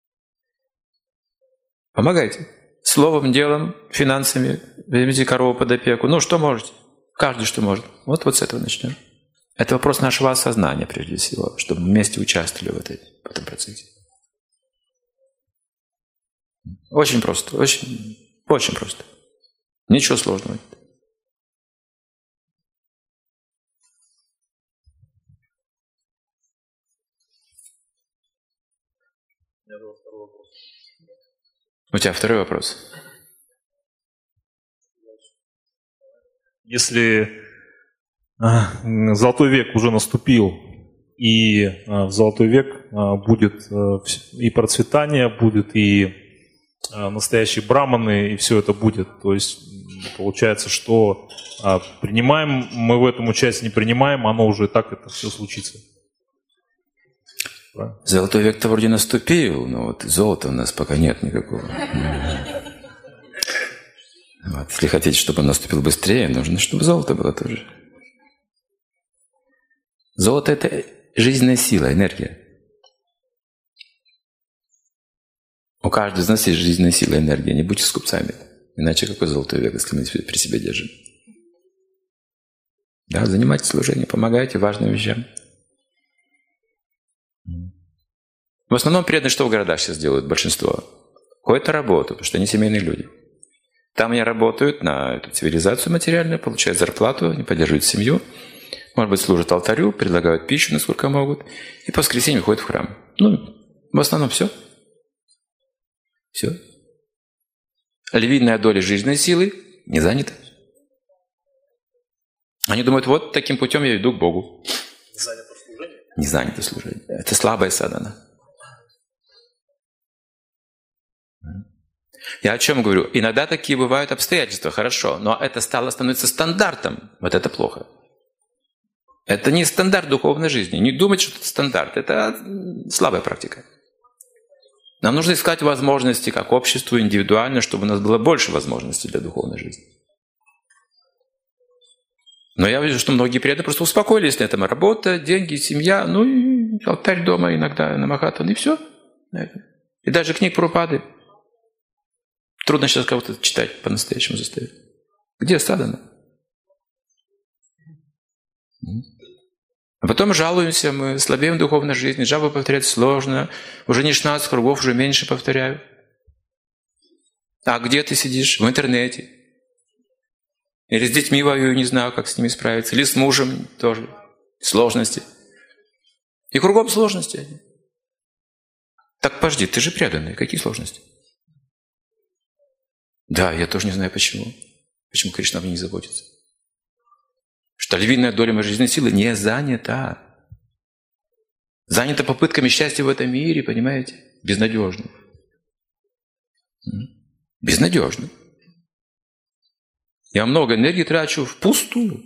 Помогайте. Словом, делом, финансами. Возьмите корову под опеку. Ну, что можете. Каждый, что может. Вот с этого начнем. Это вопрос нашего осознания, прежде всего, чтобы мы вместе участвовали в этом процессе. Очень просто, очень просто. Ничего сложного. У тебя второй вопрос. Если Золотой век уже наступил, и в Золотой век будет и процветание, будет и настоящие браманы, и все это будет. То есть получается, что принимаем мы в этом участие, не принимаем, оно уже так это все случится. Золотой век-то вроде наступил, но вот золота у нас пока нет никакого. Вот. Если хотите, чтобы он наступил быстрее, нужно, чтобы золото было тоже. Золото – это жизненная сила, энергия. У каждого из нас есть жизненная сила, энергия. Не будьте скупцами. Иначе какой золотой век, если мы при себе держим? Да, занимайтесь служением, помогайте важным вещам. В основном преданные что в городах сейчас делают? Большинство. Какую-то работу, потому что они семейные люди. Там они работают на эту цивилизацию материальную, получают зарплату, они поддерживают семью, может быть, служат алтарю, предлагают пищу, насколько могут, и по воскресеньям ходят в храм. Ну, в основном все. Все. Львиная доля жизненной силы не занята. Они думают, вот таким путем я иду к Богу. Занято служение? Не занято служение. Это слабая садхана. Я о чем говорю? Иногда такие бывают обстоятельства, хорошо, но это становится стандартом. Вот это плохо. Это не стандарт духовной жизни. Не думать, что это стандарт. Это слабая практика. Нам нужно искать возможности как обществу индивидуально, чтобы у нас было больше возможностей для духовной жизни. Но я вижу, что многие преданные просто успокоились на этом. Работа, деньги, семья, ну и алтарь дома иногда, намахатан, и все. И даже книг Прабхупады. Трудно сейчас кого-то читать по-настоящему заставить. Где садхана? А потом жалуемся, мы слабеем в духовной жизни, джапу повторять сложно, уже не 16 кругов, уже меньше повторяю. А где ты сидишь? В интернете. Или с детьми воюю, не знаю, как с ними справиться. Или с мужем тоже. Сложности. И кругом сложности. Так подожди, ты же преданный, какие сложности? Да, я тоже не знаю почему. Почему Кришна об ней не заботится? Что львиная доля моей жизненной силы не занята. Занята попытками счастья в этом мире, понимаете? Безнадежно. Безнадежно. Я много энергии трачу впустую.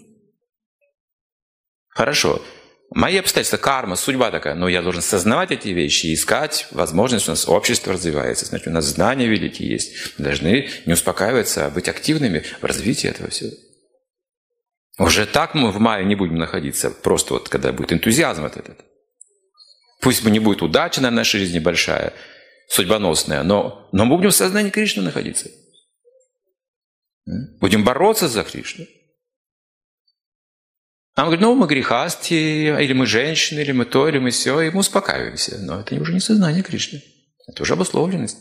Хорошо. Мои обстоятельства, карма, судьба такая, но я должен сознавать эти вещи и искать возможность. У нас общество развивается, значит, у нас знания великие есть. Мы должны не успокаиваться, а быть активными в развитии этого всего. Уже так мы в мае не будем находиться, просто вот когда будет энтузиазм от этого. Пусть бы не будет удача на нашей жизни большая, судьбоносная, но мы будем в сознании Кришны находиться. Будем бороться за Кришну. А он говорит, ну, мы грехасти, или мы женщины, или мы то, или мы сё, и мы успокаиваемся. Но это уже не сознание Кришны. Это уже обусловленность.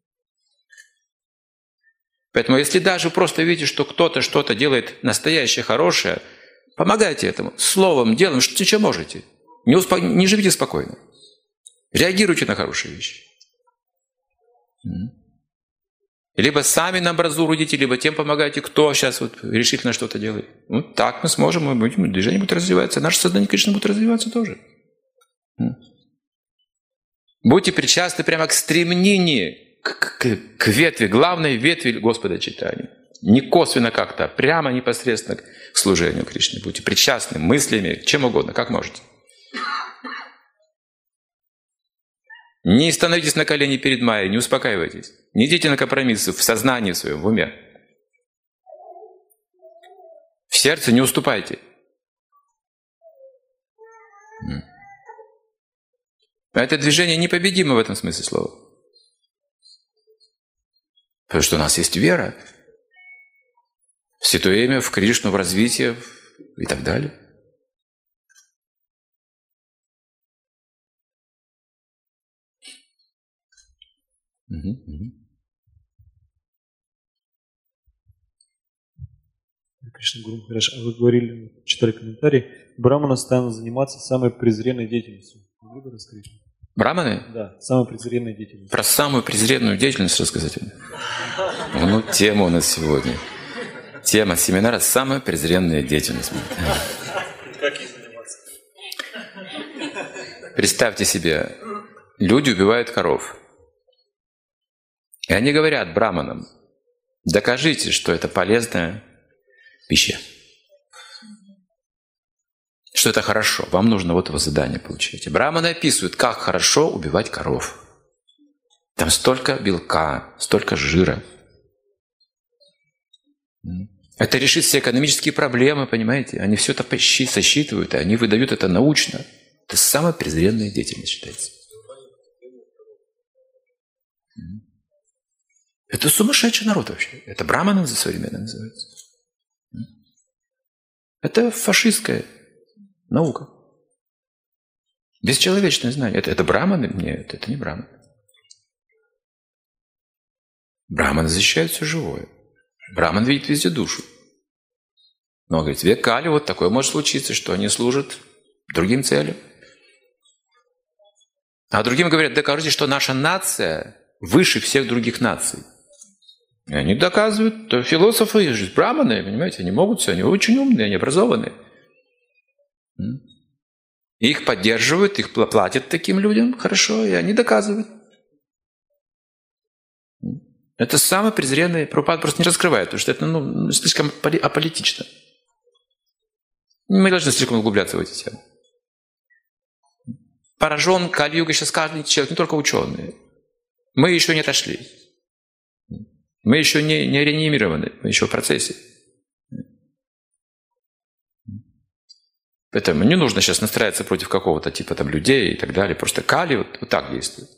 Поэтому, если даже просто видите, что кто-то что-то делает настоящее, хорошее, помогайте этому. Словом, делом, чем можете. Не живите спокойно. Реагируйте на хорошие вещи. Либо сами на амбразуру идите, либо тем помогаете, кто сейчас вот решительно что-то делает. Ну, так мы сможем, движение будет развиваться, наше сознание, конечно, будет развиваться тоже. Будьте причастны прямо к стремлению, к ветви, главной ветви Господа читания. Не косвенно как-то, прямо непосредственно к служению Кришне. Будьте причастны мыслями, чем угодно, как можете. Не становитесь на колени перед Майей, не успокаивайтесь. Не идите на компромиссы в сознании своем, в уме. В сердце не уступайте. Это движение непобедимо в этом смысле слова. Потому что у нас есть вера в Святое Имя, в Кришну, в развитие и так далее. Кришна Гуру Махарадж, а вы говорили, читали комментарий, браманы станут заниматься самой презренной деятельностью. Могли бы раскрыть? Браманы? Да, самой презренной деятельностью. Про самую презренную деятельность рассказать? Ну, тема у нас сегодня. Тема семинара «Самая презренная деятельность». Как ей заниматься? Представьте себе, люди убивают коров. И они говорят браманам, докажите, что это полезная пища. Что это хорошо. Вам нужно вот его задание получить. И браманы описывают, как хорошо убивать коров. Там столько белка, столько жира. Это решит все экономические проблемы, понимаете? Они все это сосчитывают, и они выдают это научно. Это самая презренная деятельность считается. Это сумасшедший народ вообще. Это браманы современно называется. Это фашистская наука. Бесчеловечное знание. Это браманы? Нет, это не браманы. Браманы защищают все живое. Браман видит везде душу. Но он говорит, век Кали, вот такое может случиться, что они служат другим целям. А другим говорят, докажите, что наша нация выше всех других наций. И они доказывают, то философы, браманы, понимаете, они могут все, они очень умные, они образованные. Их поддерживают, их платят таким людям хорошо, и они доказывают. Это самое презренное. Прабхупада просто не раскрывает, потому что это слишком аполитично. Мы должны слишком углубляться в эти темы. Поражен Кали-югой сейчас каждый человек, не только ученые. Мы еще не отошли. Мы еще не реанимированы, мы еще в процессе. Поэтому не нужно сейчас настраиваться против какого-то типа там людей и так далее. Просто Кали вот так действует.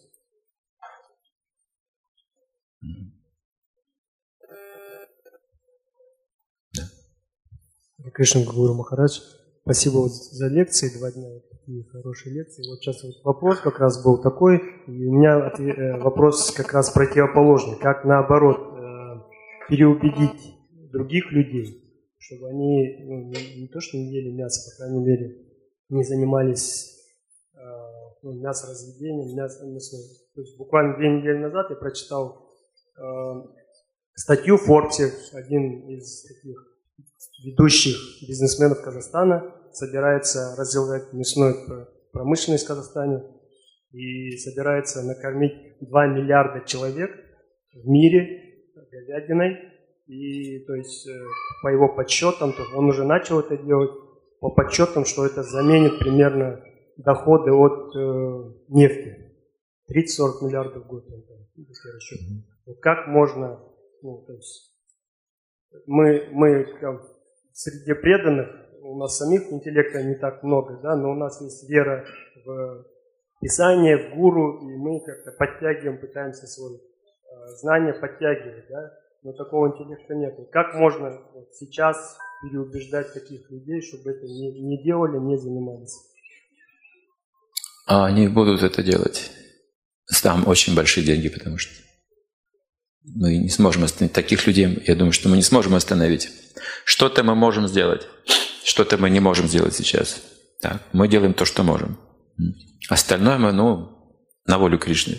Кришна Гуру Махарадж, спасибо за лекции, 2 дня такие хорошие лекции. Вот сейчас вот вопрос как раз был такой, и у меня вопрос как раз противоположный, как наоборот переубедить других людей, чтобы они не то что не ели мясо, по крайней мере, не занимались мясоразведение, мясное. То есть буквально 2 недели назад я прочитал статью в Форбсе, один из таких ведущих бизнесменов Казахстана собирается развивать мясную промышленность в Казахстане и собирается накормить 2 миллиарда человек в мире говядиной. И то есть по его подсчетам, он уже начал это делать, по подсчетам, что это заменит примерно доходы от нефти. 30-40 миллиардов в год. Вот как можно, то есть мы среди преданных, у нас самих интеллекта не так много, да, но у нас есть вера в Писание, в гуру, и мы как-то подтягиваем, пытаемся свои знания подтягивать, да, но такого интеллекта нет. Как можно сейчас переубеждать таких людей, чтобы это не делали, не занимались? Они будут это делать. Там очень большие деньги, потому что мы не сможем остановить таких людей. Я думаю, что мы не сможем остановить. Что-то мы можем сделать, что-то мы не можем сделать сейчас. Так, мы делаем то, что можем. Остальное мы, на волю Кришны.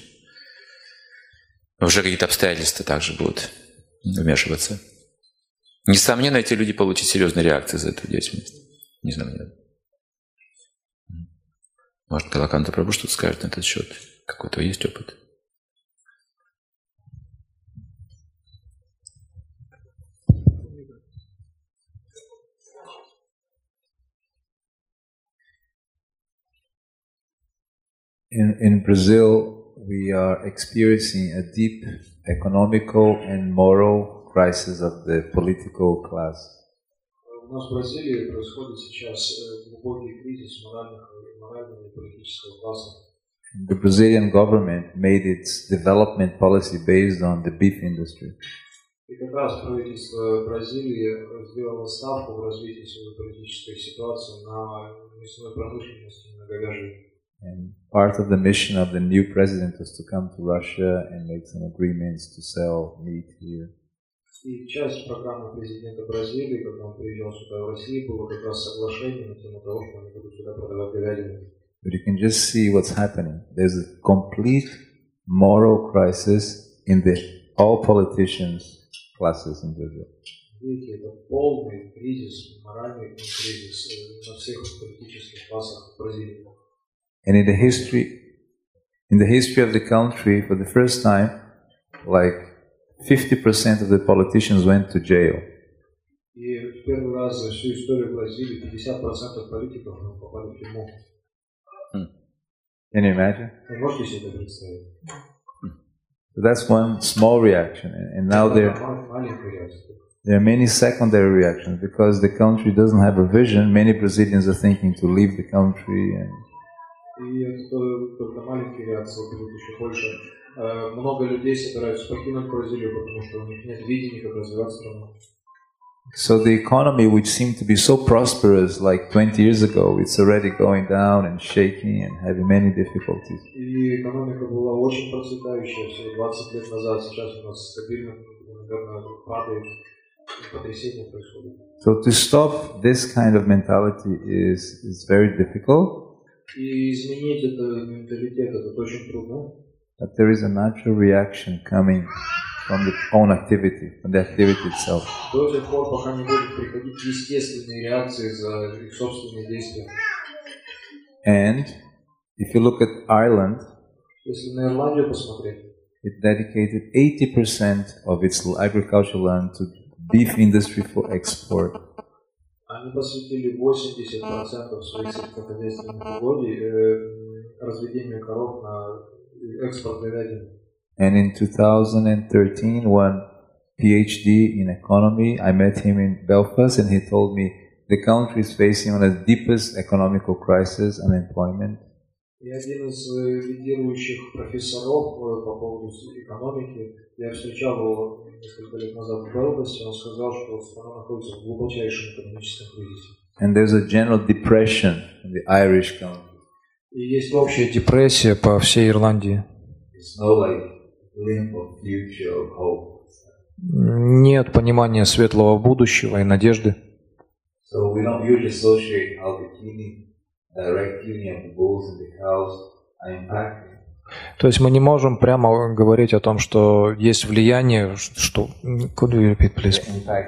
Уже какие-то обстоятельства также будут вмешиваться. Несомненно, эти люди получат серьезные реакции за эту деятельность. Несомненно. Может, Калаканта Прабху что-то скажет на этот счет? Какой-то есть опыт? In Brazil, we are experiencing a deep economical and moral crisis of the political class. У нас в Бразилии происходит сейчас глубокий кризис морального и политического класса. The Brazilian government made its development policy based on the beef industry. И как раз правительство Бразилии сделало ставку в развитии своей политической ситуации на мясной промышленности, на говяжьей. And part of the mission of the new president was to come to Russia and make some agreements to sell meat here. И часть программы президента Бразилии, когда он приезжал сюда в Россию, было как раз соглашение на тему того, что они будут сюда продавать говядину. But you can just see what's happening. There's a complete moral crisis in all politicians' classes in Brazil. Видите, это полный кризис, моральный кризис на всех политических классах в Бразилии. And in the history of the country, for the first time, like 50% of the politicians went to jail. И в первый раз за всю историю Бразилии 50% политиков попали в тюрьму. Can you imagine? Вы можете себе это представить? So that's one small reaction, and now there are many secondary reactions because the country doesn't have a vision. Many Brazilians are thinking to leave the country. И это только маленькие реакции, будет еще больше. Много людей собираются покинуть Бразилию, потому что у них нет видения, как развивать страну. So the economy, which seemed to be so prosperous like 20 years ago, it's already going down and shaking and having many difficulties. И экономика была очень процветающая всего 20 лет назад. Сейчас у нас стабильно, наверное, падает, потрясение происходит. So to stop this kind of mentality is very difficult. И изменить этот менталитет, это очень трудно. But there is a natural reaction coming from the own activity, from the activity itself. До тех пор, пока не будут приходить естественные реакции за их собственные действия. And if you look at Ireland, если на Ирландию посмотреть, it dedicated 80% of its agricultural land to beef industry for export. Они посвятили 80% своих сельскохозяйственных угодий разведению коров на экспорт говядины. And in 2013, one PhD in economy, I met him in Belfast, and he told me the country is facing one of the deepest economical crisis, unemployment. И один из лидирующих профессоров по поводу экономики, я встречал его несколько лет назад в Белфасте, он сказал, что страна находится в глубочайшем экономическом кризисе. And there's a general depression in the Irish country. И есть общая депрессия по всей Ирландии. It's no like glimpse of future or hope. Нет понимания светлого будущего и надежды. So we don't usually associate how the killing, direct killing of the bulls and the cows are impacting. То есть мы не можем прямо говорить о том, что есть влияние, что... Could you repeat, please?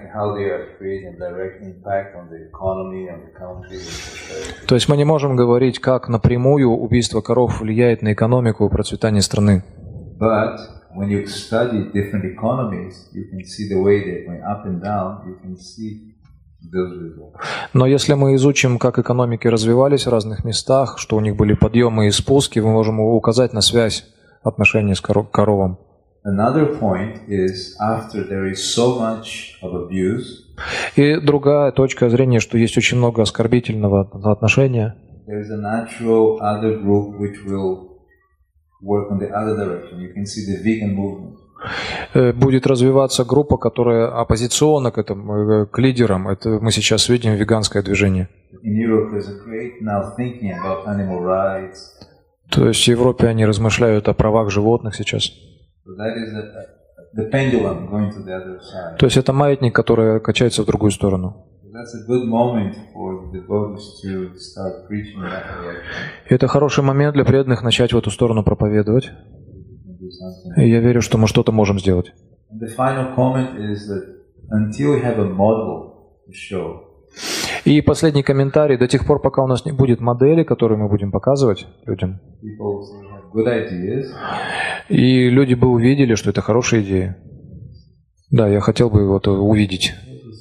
То есть мы не можем говорить, как напрямую убийство коров влияет на экономику и процветание страны. But when you study different economies, you can see the way they went up and down, you can see those results. Но если мы изучим, как экономики развивались в разных местах, что у них были подъемы и спуски, мы можем указать на связь отношений с коровам. Another point is after there is so much of abuse. И другая точка зрения, что есть очень много оскорбительного отношения. There is a natural other group which will work on the other direction. You can see the vegan movement. Будет развиваться группа, которая оппозиционна к этому, к лидерам. Это мы сейчас видим веганское движение. In Europe, there's a great now thinking about animal rights. То есть в Европе они размышляют о правах животных сейчас. So that is the pendulum going to the other side. То есть это маятник, который качается в другую сторону. That's a good moment for the devotees to start preaching that direction. И это хороший момент для преданных начать в эту сторону проповедовать. И я верю, что мы что-то можем сделать. The final comment is that until we have a model to show. И последний комментарий: до тех пор, пока у нас не будет модели, которые мы будем показывать людям, Good ideas. И люди бы увидели, что это хорошая идея. Да, я хотел бы вот увидеть.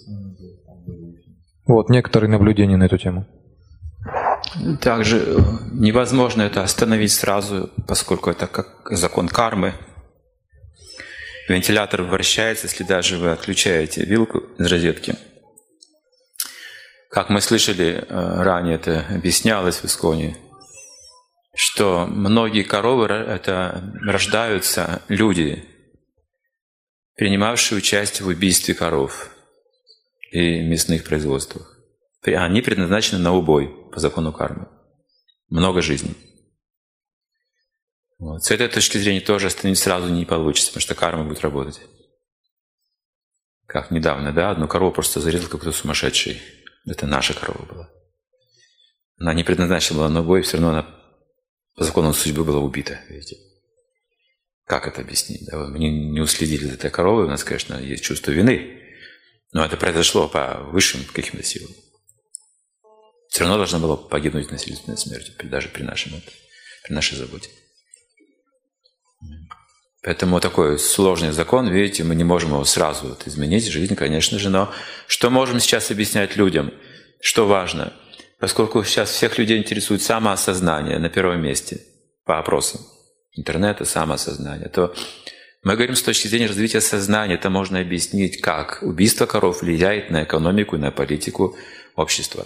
Вот некоторые наблюдения на эту тему. Также невозможно это остановить сразу, поскольку это как закон кармы. Вентилятор вращается, если даже вы отключаете вилку из розетки. Как мы слышали ранее, это объяснялось в Исконе, что многие коровы это рождаются люди, принимавшие участие в убийстве коров и мясных производствах. Они предназначены на убой по закону кармы. Много жизней. Вот. С этой точки зрения тоже остановить сразу не получится, потому что карма будет работать. Как недавно, да, одну корову просто зарезал какой-то сумасшедший. Это наша корова была. Она не предназначена была на убой, все равно она по закону судьбы была убита. Видите? Как это объяснить? Да? Мы не уследили за этой коровой, у нас, конечно, есть чувство вины, но это произошло по высшим каким-то силам. Все равно должна была погибнуть насильственной смертью, даже при нашей заботе. Поэтому такой сложный закон, видите, мы не можем его сразу изменить, жизнь, конечно же, но что можем сейчас объяснять людям, что важно? Поскольку сейчас всех людей интересует самоосознание на первом месте по опросам интернета, самоосознание, то мы говорим с точки зрения развития сознания, это можно объяснить, как убийство коров влияет на экономику и на политику общества.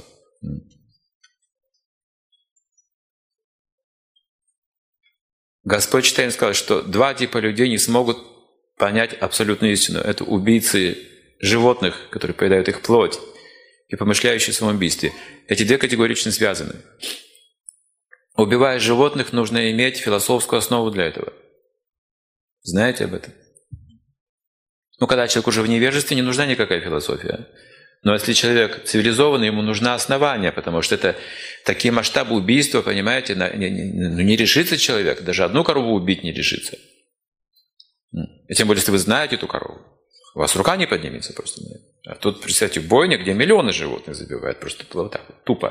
Господь Чайтанья сказал, что два типа людей не смогут понять абсолютную истину. Это убийцы животных, которые поедают их плоть, и помышляющие о самоубийстве. Эти две категорично связаны. Убивая животных, нужно иметь философскую основу для этого. Знаете об этом? Когда человек уже в невежестве, не нужна никакая философия. Но если человек цивилизованный, ему нужно основание, потому что это такие масштабы убийства, понимаете, не решится человек, даже одну корову убить не решится. И тем более, если вы знаете эту корову, у вас рука не поднимется просто. А тут, представьте, бойня, где миллионы животных забивают, просто вот так вот, тупо.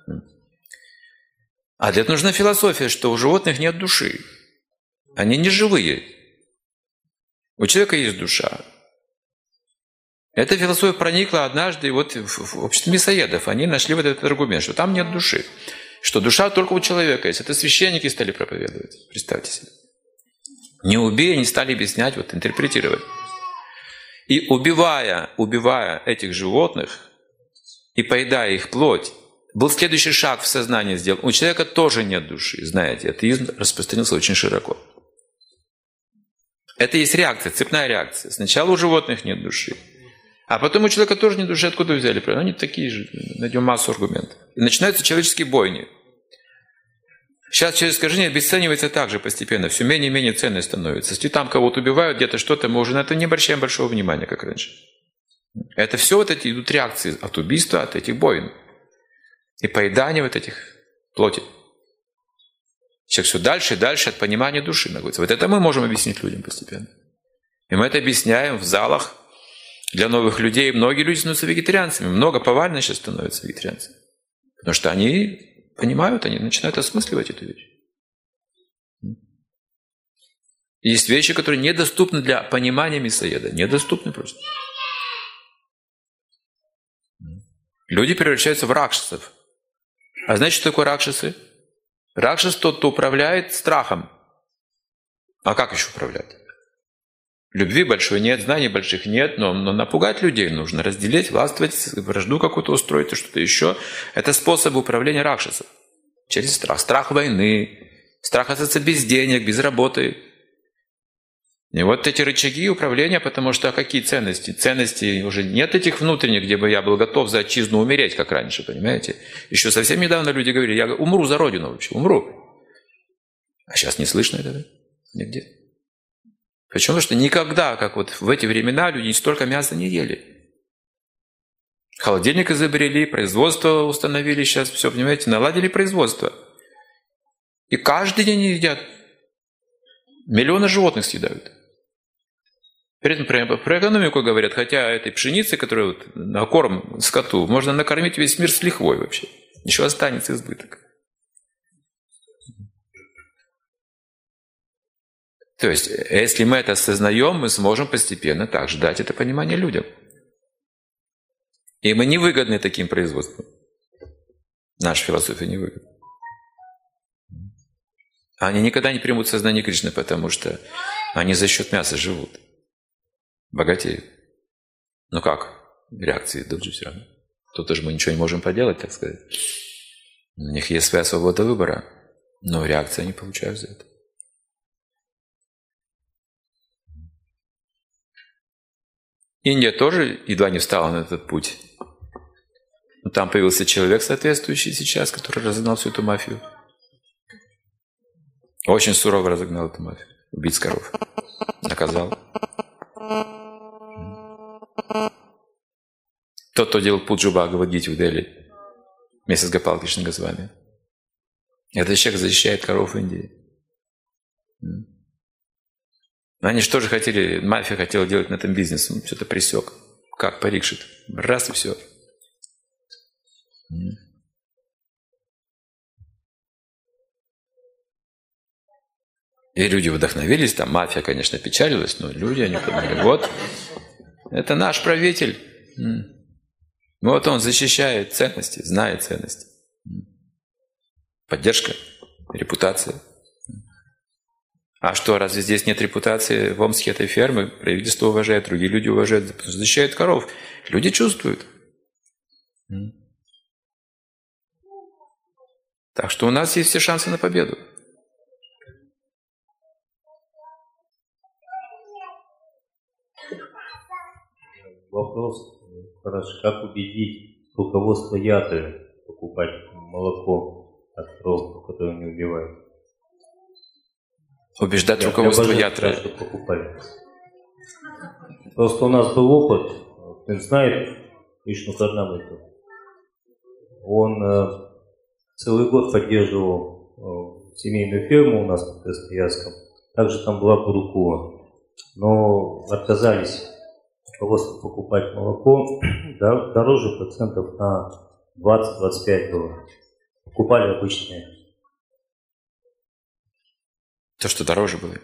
А для этого нужна философия, что у животных нет души. Они не живые. У человека есть душа. Эта философия проникла однажды вот в общество мясоедов. Они нашли вот этот аргумент, что там нет души. Что душа только у человека есть. Это священники стали проповедовать. Представьте себе. Не убей, они стали объяснять, вот интерпретировать. И убивая этих животных и поедая их плоть, был следующий шаг в сознании сделан. У человека тоже нет души. Знаете, атеизм распространился очень широко. Это есть реакция, цепная реакция. Сначала у животных нет души. А потом у человека тоже нет души. Откуда взяли? Они такие же. Найдем массу аргументов. И начинаются человеческие бойни. Сейчас человеческая жизнь обесценивается также постепенно. Все менее и менее ценной становится. Если там кого-то убивают, где-то что-то, мы уже на это не обращаем большого внимания, как раньше. Это все вот эти идут реакции от убийства, от этих бойн. И поедания вот этих плоти. Человек все дальше и дальше от понимания души находится. Вот это мы можем объяснить людям постепенно. И мы это объясняем в залах для новых людей. Многие люди становятся вегетарианцами. Много повально сейчас становятся вегетарианцами. Потому что они понимают, они начинают осмысливать эту вещь. Есть вещи, которые недоступны для понимания мясоеда. Недоступны просто. Люди превращаются в ракшасов. А знаете, что такое ракшасы? Ракшас тот, кто управляет страхом. А как еще управлять? Любви большой нет, знаний больших нет, но напугать людей нужно, разделить, властвовать, вражду какую-то устроить и что-то еще. Это способы управления ракшасов. Через страх. Страх войны, страх остаться без денег, без работы. И вот эти рычаги управления, потому что какие ценности? Ценностей уже нет этих внутренних, где бы я был готов за отчизну умереть, как раньше, понимаете? Еще совсем недавно люди говорили, я умру за родину вообще, умру. А сейчас не слышно этого нигде. Почему? Потому что никогда, как вот в эти времена, люди столько мяса не ели. Холодильник изобрели, производство установили сейчас, все, понимаете, наладили производство. И каждый день едят. Миллионы животных съедают. При этом про экономику говорят, хотя этой пшеницы, которая вот на корм скоту, можно накормить весь мир с лихвой вообще. Еще останется избыток. То есть, если мы это осознаем, мы сможем постепенно также дать это понимание людям. И мы не выгодны таким производством. Наша философия не выгодна. Они никогда не примут сознание Кришны, потому что они за счет мяса живут. Богатеют. Ну как? Реакции идут же все равно. Тут же мы ничего не можем поделать, так сказать. У них есть своя свобода выбора, но реакции они получают за это. Индия тоже едва не встала на этот путь. Но там появился человек соответствующий сейчас, который разогнал всю эту мафию. Очень сурово разогнал эту мафию. Убийц коров. Наказал. Тот, кто делал Пуджу Бхагавад-гиту в Дели вместе с Гопал Кришной Госвами. Этот человек защищает коров в Индии. Они же тоже хотели, мафия хотела делать на этом бизнес. Он все это пресек. Как Парикшит. Раз и все. И люди вдохновились, там мафия, конечно, печалилась, но люди, они подумали, вот, это наш правитель. Вот он защищает ценности, знает ценности. Поддержка, репутация. А что, разве здесь нет репутации в Омске этой фермы? Правительство уважает, другие люди уважают, защищают коров. Люди чувствуют. Так что у нас есть все шансы на победу. Вопрос, хорошо, как убедить руководство ятры покупать молоко от коров, которые не убивают? Убеждать руководство ятры. Что покупали. Просто у нас был опыт, кто знает Вишну Карнамриту. Он целый год поддерживал семейную ферму у нас в Красноярском. Также там была Гурукула. Но отказались руководство покупать молоко дороже процентов на 20-25 было. Покупали обычные. То, что дороже было.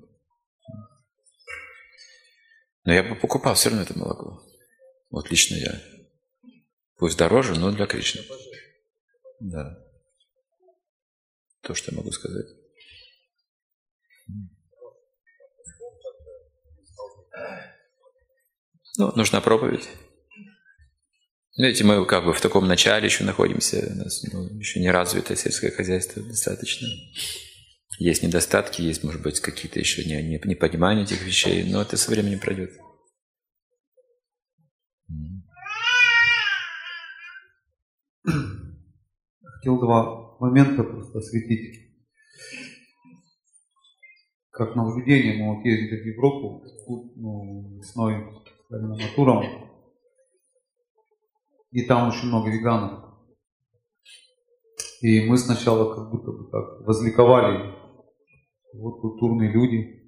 Но я бы покупал все равно это молоко. Вот лично я. Пусть дороже, но для Кришны. Да. То, что я могу сказать. Ну, нужна проповедь. Видите, мы как бы в таком начале еще находимся. У нас еще не развито сельское хозяйство достаточно. Есть недостатки, есть, может быть, какие-то еще непонимания этих вещей, но это со временем пройдет. Хотел два момента просто осветить. Как наблюдение, мы вот ездили в Европу весной с военным туром, и там очень много веганов. И мы сначала как будто бы так возликовали, вот культурные люди.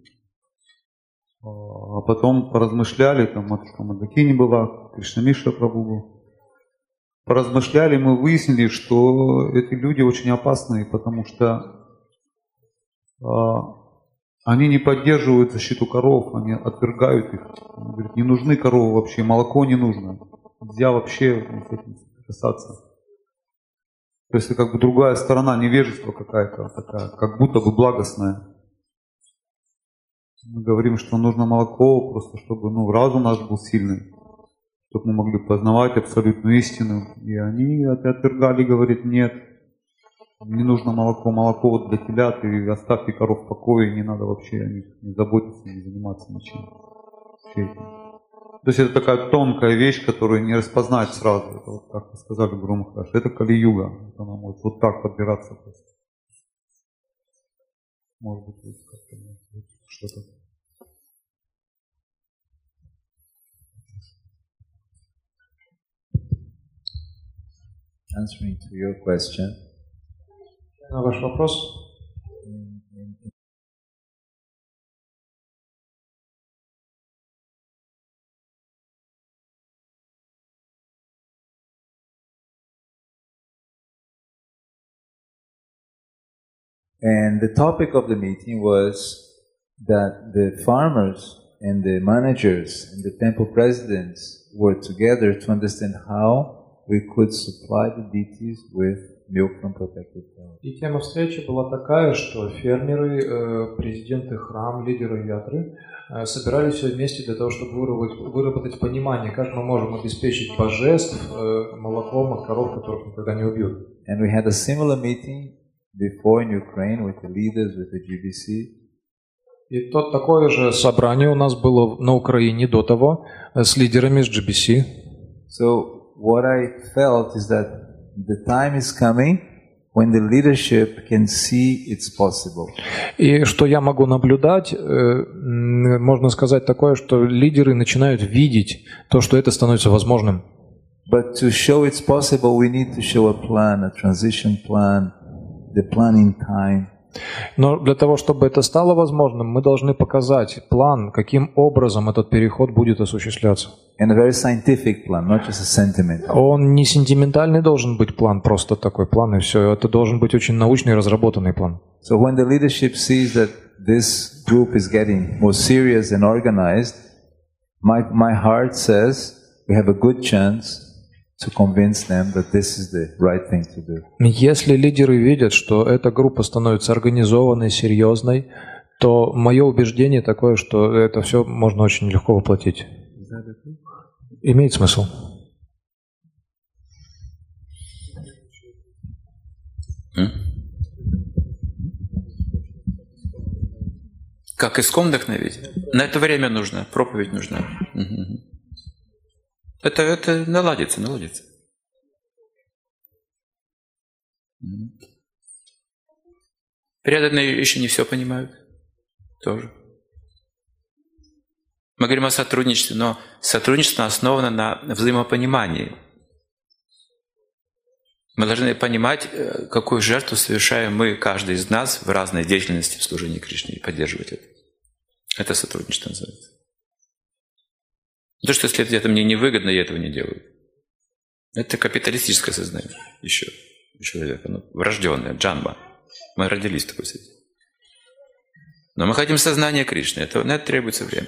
А потом поразмышляли, там матушка Мандакини была, Кришна Мишра Прабху был. Поразмышляли, мы выяснили, что эти люди очень опасные, потому что они не поддерживают защиту коров, они отвергают их. Они говорят, не нужны коровы вообще, молоко не нужно. Нельзя вообще с этим касаться. То есть это как бы другая сторона, невежество какая-то такая, как будто бы благостная. Мы говорим, что нужно молоко, просто чтобы разум наш был сильный, чтобы мы могли познавать абсолютную истину. И они отвергали, говорят, нет, не нужно молоко, молоко вот для телят, и оставьте коров в покое, не надо вообще о них не заботиться, не заниматься ничем. То есть это такая тонкая вещь, которую не распознать сразу. Это вот, как вы сказали, Гуру Махарадж, это Кали-юга. Она может вот так подбираться просто. Может быть, как-то что-то. Answering to your question. На ваш вопрос. And the topic of the meeting was that the farmers and the managers and the temple presidents were together to understand how we could supply the deities with milk from protected cows. И тема встречи была такая, что фермеры, президенты храм, лидеры ятры собирались все вместе для того, чтобы выработать понимание, как мы можем обеспечить божеств молоком от коров, которых никогда не убьют. And we had a similar meeting before in Ukraine with the leaders, with the GBC. И такое же собрание у нас было на Украине до того с лидерами из GBC. So what I felt is that the time is coming when the leadership can see it's possible. И что я могу наблюдать, можно сказать такое, что лидеры начинают видеть то, что это становится возможным. But to show it's possible, we need to show a plan, a transition plan, the plan in time. Но для того, чтобы это стало возможным, мы должны показать план, каким образом этот переход будет осуществляться. And a very scientific plan, not just a sentiment. Он не сентиментальный должен быть план, просто такой план, и все. Это должен быть очень научный, разработанный план. So when the leadership sees that this group is getting more serious and organized, my heart says we have a good chance to convince them that this is the right thing to do. Если лидеры видят, что эта группа становится организованной, серьезной, то мое убеждение такое, что это все можно очень легко воплотить. Имеет смысл. Как иском вдохновить? На это время нужно, проповедь нужна. Это наладится. Преданные еще не все понимают. Тоже. Мы говорим о сотрудничестве, но сотрудничество основано на взаимопонимании. Мы должны понимать, какую жертву совершаем мы, каждый из нас, в разной деятельности в служении Кришне, и поддерживать это. Это сотрудничество называется. То, что если это мне невыгодно, я этого не делаю. Это капиталистическое сознание еще у человека, врожденное, джанма. Мы родились в такой среде. Но мы хотим сознания Кришны, на это требуется время.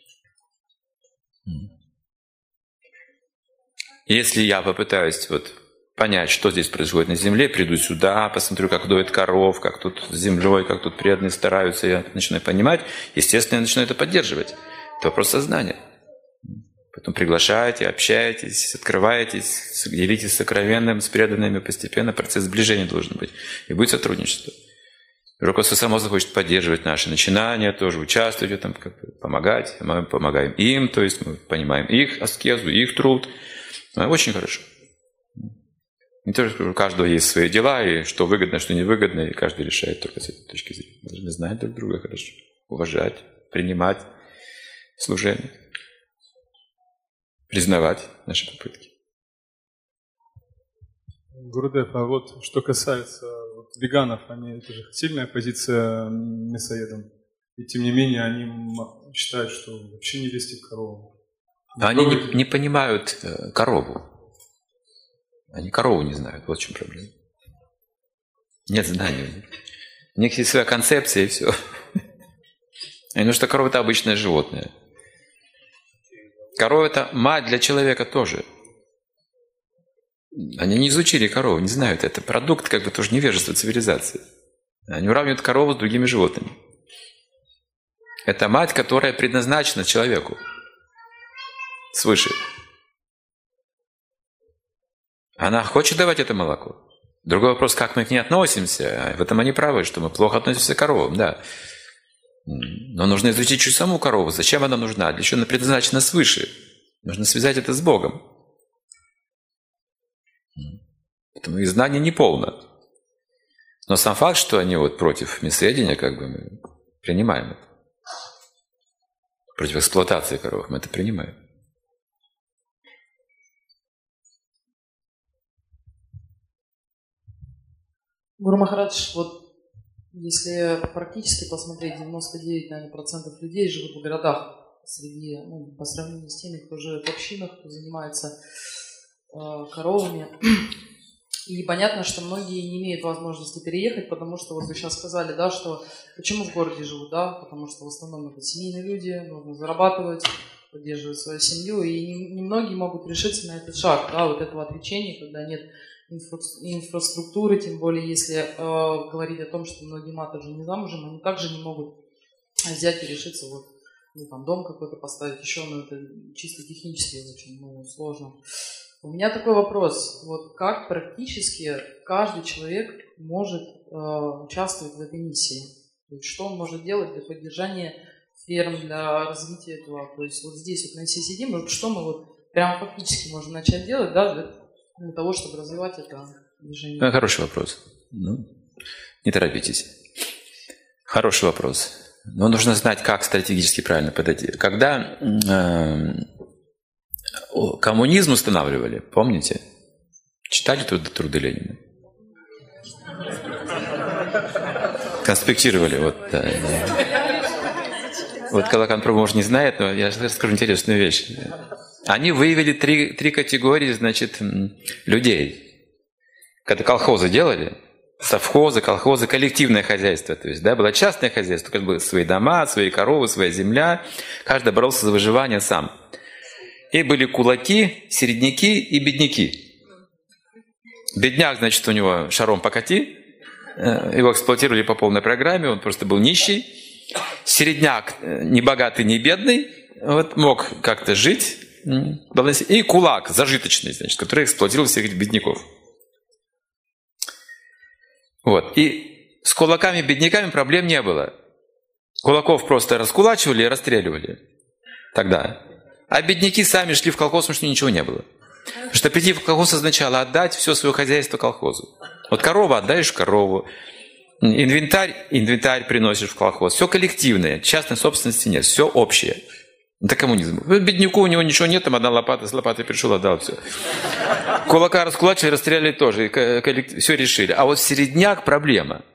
Если я попытаюсь понять, что здесь происходит на земле, приду сюда, посмотрю, как доят коров, как тут с землей, как тут преданные стараются, я начинаю понимать, естественно, я начинаю это поддерживать. Это вопрос сознания. Потом приглашаете, общаетесь, открываетесь, делитесь сокровенным, с преданными, постепенно процесс сближения должен быть. И будет сотрудничество. Руководство само захочет поддерживать наши начинания, тоже участвовать в этом, помогать. Мы помогаем им, то есть мы понимаем их аскезу, их труд. Очень хорошо. Не то, что у каждого есть свои дела, и что выгодно, что невыгодно, и каждый решает только с этой точки зрения. Мы должны знать друг друга хорошо, уважать, принимать служение, признавать наши попытки. Гурудев, а вот что касается веганов, это же сильная позиция мясоедам. И тем не менее они считают, что вообще не вести корову. Они не понимают корову. Они корову не знают. Вот в чем проблема. Нет знаний. У них есть своя концепция и все. Потому что корова – это обычное животное. Корова – это мать для человека тоже. Они не изучили корову, не знают. Это продукт, как бы тоже невежество цивилизации. Они уравнивают корову с другими животными. Это мать, которая предназначена человеку свыше. Она хочет давать это молоко. Другой вопрос, как мы к ней относимся. В этом они правы, что мы плохо относимся к коровам, да. Но нужно изучить чуть саму корову. Зачем она нужна? Для чего она предназначена свыше? Нужно связать это с Богом. Поэтому их знание не полно. Но сам факт, что они против мясоедения, как бы мы принимаем это. Против эксплуатации коров мы это принимаем. Гуру Махарадж, если практически посмотреть, 99% людей живут в городах среди, по сравнению с теми, кто живет в общинах, кто занимается коровами. И понятно, что многие не имеют возможности переехать, потому что вы сейчас сказали, да, что почему в городе живут, да, потому что в основном это семейные люди, нужно зарабатывать, поддерживать свою семью, и немногие могут решиться на этот шаг, да, этого отречения, когда нет инфраструктуры, тем более если говорить о том, что многие маты уже не замужем, они также не могут взять и решиться, дом какой-то поставить еще, но это чисто технически очень сложно. У меня такой вопрос. Как практически каждый человек может участвовать в этой миссии? То есть, что он может делать для поддержания ферм, для развития этого? То есть здесь мы все сидим, что мы прям фактически можем начать делать, да, для того, чтобы развивать это движение? Хороший вопрос. Не торопитесь. Хороший вопрос. Но нужно знать, как стратегически правильно подойти. Когда коммунизм устанавливали, помните? Читали труды Ленина? Конспектировали. Калакан Прабху, может, не знает, но я расскажу интересную вещь. Они выявили три категории, людей. Когда колхозы делали, совхозы, колхозы, коллективное хозяйство. То есть, было частное хозяйство, как бы свои дома, свои коровы, своя земля. Каждый боролся за выживание сам. И были кулаки, середняки и бедняки. Бедняк, у него шаром покати. Его эксплуатировали по полной программе, он просто был нищий. Середняк, не богатый, не бедный, мог как-то жить. И кулак, зажиточный, который эксплуатировал всех этих бедняков. И с кулаками и бедняками проблем не было. Кулаков просто раскулачивали и расстреливали тогда. А бедняки сами шли в колхоз, потому что ничего не было. Потому что прийти в колхоз означало отдать все свое хозяйство колхозу. Корову отдаешь корову, инвентарь приносишь в колхоз. Все коллективное, частной собственности нет, все общее. Это коммунизм. Бедняку у него ничего нет, там одна лопата, с лопатой пришел, отдал все. Кулака раскулачили, расстреляли тоже, все решили. А середняк проблема.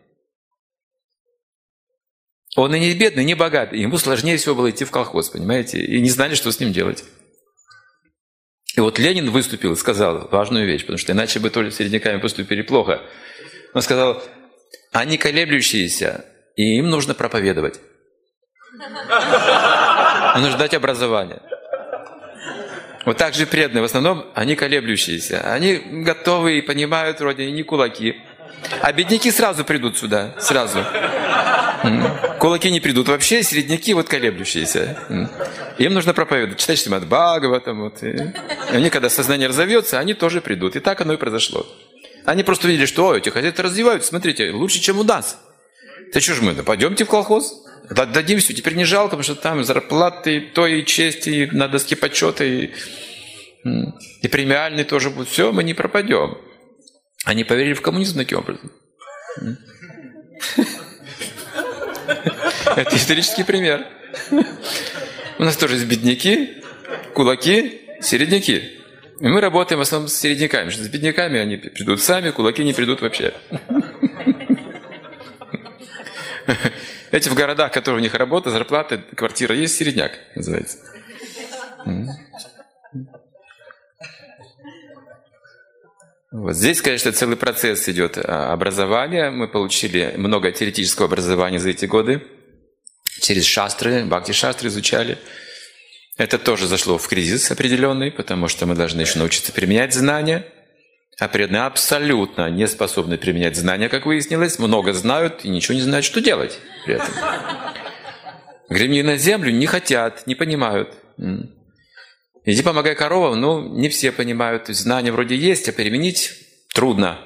Он и не бедный, и не богатый. Ему сложнее всего было идти в колхоз, понимаете? И не знали, что с ним делать. И Ленин выступил и сказал важную вещь, потому что иначе бы тоже с середняками поступили плохо. Он сказал, они колеблющиеся, и им нужно проповедовать. Им нужно дать образование. Так же преданные, в основном, они колеблющиеся. Они готовы и понимают, вроде, и не кулаки. А бедняки сразу придут сюда, сразу. Кулаки не придут вообще, середняки колеблющиеся. Им нужно проповедовать, читать Шримад Бхагаватам. И они, когда сознание разовьется, они тоже придут. И так оно и произошло. Они просто видели, что эти хозяйства развиваются, смотрите, лучше, чем у нас. Да что ж мы, пойдемте в колхоз, дадим все, теперь не жалко, потому что там зарплаты, то и честь, и на доске почета, и премиальные тоже будут. Все, мы не пропадем. Они поверили в коммунизм таким образом. Это исторический пример. У нас тоже есть бедняки, кулаки, середняки. И мы работаем в основном с середняками, что с бедняками они придут сами, кулаки не придут вообще. Эти в городах, которые у них работа, зарплата, квартира есть, середняк называется. Вот здесь, конечно, целый процесс идет образования. Мы получили много теоретического образования за эти годы. Через шастры, бхакти-шастры изучали. Это тоже зашло в кризис определенный, потому что мы должны еще научиться применять знания. А преданные абсолютно не способны применять знания, как выяснилось. Много знают и ничего не знают, что делать при этом. Гремни на землю не хотят, не понимают. Иди помогай коровам, ну, не все понимают. То есть знания вроде есть, а применить трудно.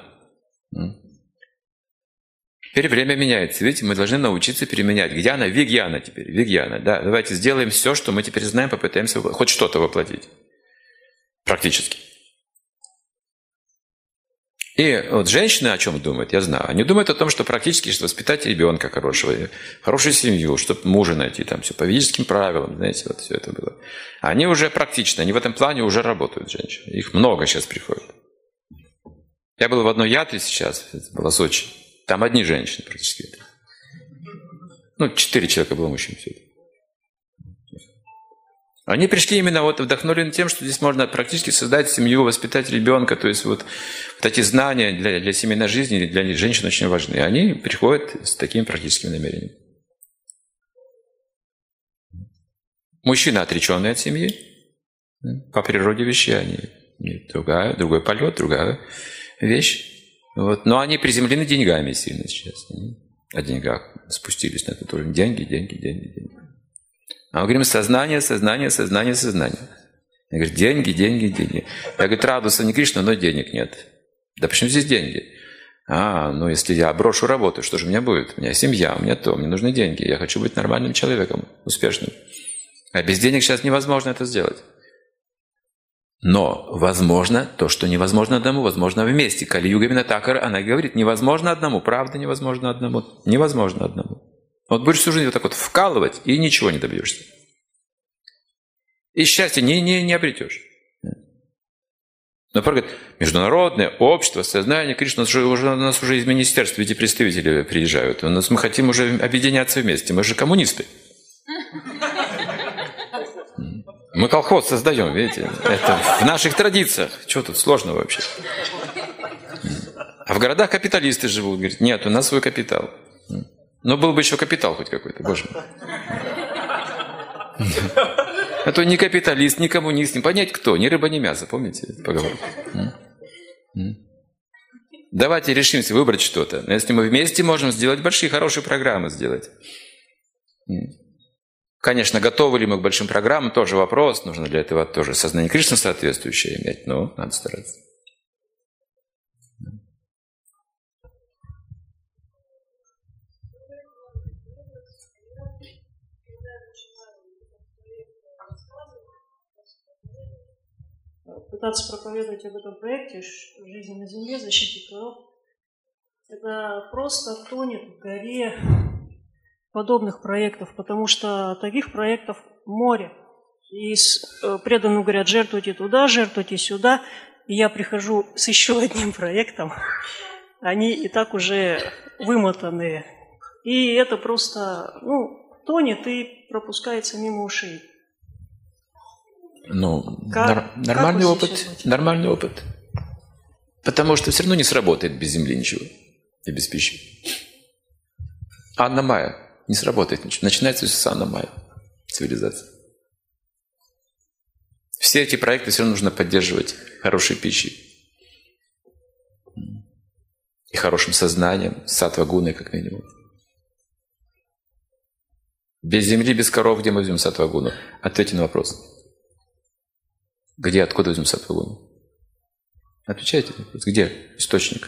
Теперь время меняется. Видите, мы должны научиться применять. Гьяна, вигьяна теперь. Вигьяна, да. Давайте сделаем все, что мы теперь знаем, попытаемся хоть что-то воплотить. Практически. И вот женщины о чем думают, я знаю. Они думают о том, что практически что воспитать ребенка хорошего, хорошую семью, чтобы мужа найти, там все по ведическим правилам, знаете, вот все это было. Они уже практично, они в этом плане уже работают, женщины. Их много сейчас приходит. Я был в одной ятре сейчас, это было Сочи. Там одни женщины практически. 4 человека было мужчин. Все это. Они пришли именно вдохновлены тем, что здесь можно практически создать семью, воспитать ребенка. То есть вот эти знания для семейной жизни, для женщин очень важны. Они приходят с таким практическим намерением. Мужчина, отреченный от семьи, по природе вещей, они другой полет, другая вещь. Вот. Но они приземлены деньгами сильно сейчас. Они о деньгах спустились на этот уровень. Деньги. А мы говорим сознание. Я говорю, деньги. Я говорю, Радуса не Кришна, но денег нет. Да почему здесь деньги? Если я брошу работу, что же у меня будет? У меня семья, у меня мне нужны деньги. Я хочу быть нормальным человеком, успешным. А без денег сейчас невозможно это сделать. Но возможно то, что невозможно одному, возможно вместе. Кали-юга именно так, она говорит, невозможно одному, правда невозможно одному, невозможно одному. Вот будешь всю жизнь вот так вот вкалывать, и ничего не добьешься. И счастья не обретешь. Например, говорит, международное общество, сознание Кришны, у нас уже из министерства эти представители приезжают. Мы хотим уже объединяться вместе, мы же коммунисты. Мы колхоз создаем, видите? Это в наших традициях. Что тут сложного вообще? А в городах капиталисты живут. Говорят, нет, у нас свой капитал. Но был бы еще капитал хоть какой-то, боже мой. А то ни капиталист, ни коммунист, не понять кто, ни рыба, ни мясо, помните поговорку? Давайте решимся выбрать что-то. Если мы вместе можем сделать большие, хорошие программы сделать. Конечно, готовы ли мы к большим программам, тоже вопрос. Нужно для этого тоже сознание Кришны соответствующее иметь, но надо стараться. Пытаться проповедовать об этом проекте «Жизнь на Земле. Защите коров» – это просто тонет в горе подобных проектов, потому что таких проектов море. И преданным говорят, жертвуйте туда, жертвуйте сюда. И я прихожу с еще одним проектом, они и так уже вымотанные. И это просто тонет и пропускается мимо ушей. Нормальный опыт. Потому что все равно не сработает без земли ничего и без пищи. Анна Майя. Не сработает ничего. Начинается все с Анна Майя. Цивилизация. Все эти проекты все равно нужно поддерживать хорошей пищей. И хорошим сознанием, саттва-гуной как минимум. Без земли, без коров, где мы возьмем саттва-гуну? Ответьте на вопрос. Откуда возьмем саттва-гуну? Отвечайте. Где источник?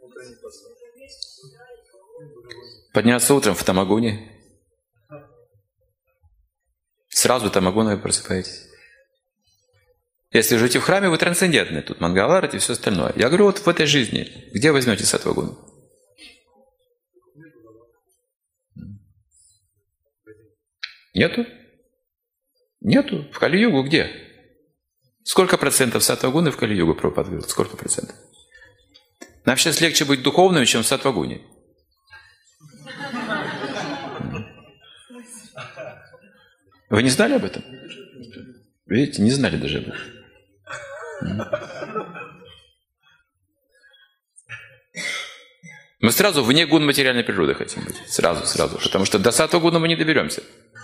Подняться утром в тамагуне. Сразу тамагуной просыпаетесь. Если живете в храме, вы трансцендентны. Тут мангаларати и все остальное. Я говорю, вот в этой жизни, где возьмете саттва-гуну? Нету? В Кали-югу где? Сколько процентов саттва-гуны в Кали-югу Прабхупада говорил? Сколько процентов? Нам сейчас легче быть духовными, чем в саттва-гуне. Вы не знали об этом? Видите, не знали даже об этом. Мы сразу вне гун материальной природы хотим быть. Сразу. Потому что до саттва-гуна мы не доберемся.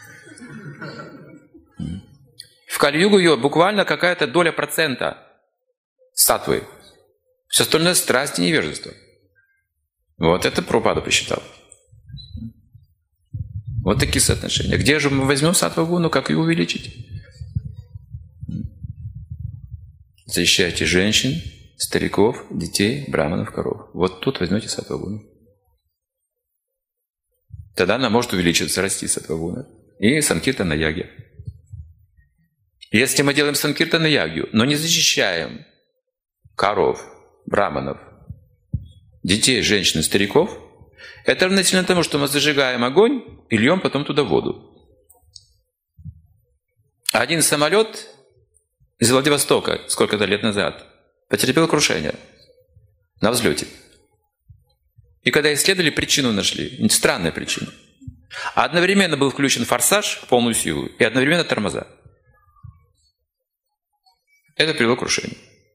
В Кали-югу буквально какая-то доля процента саттвы. Все остальное страсть и невежество. Вот это Прабхупада посчитал. Вот такие соотношения. Где же мы возьмем саттва-гуну, как ее увеличить? Защищайте женщин, стариков, детей, браманов, коров. Вот тут возьмете саттва-гуну. Тогда она может увеличиться, расти саттва-гуна. И санкиртана-ягья. Если мы делаем санкиртана-ягью, но не защищаем коров, браманов, детей, женщин и стариков, это равносильно тому, что мы зажигаем огонь и льем потом туда воду. Один самолет из Владивостока сколько-то лет назад потерпел крушение на взлете. И когда исследовали, причину нашли. Странная причина. Одновременно был включен форсаж в полную силу и одновременно тормоза. Это привело к крушению.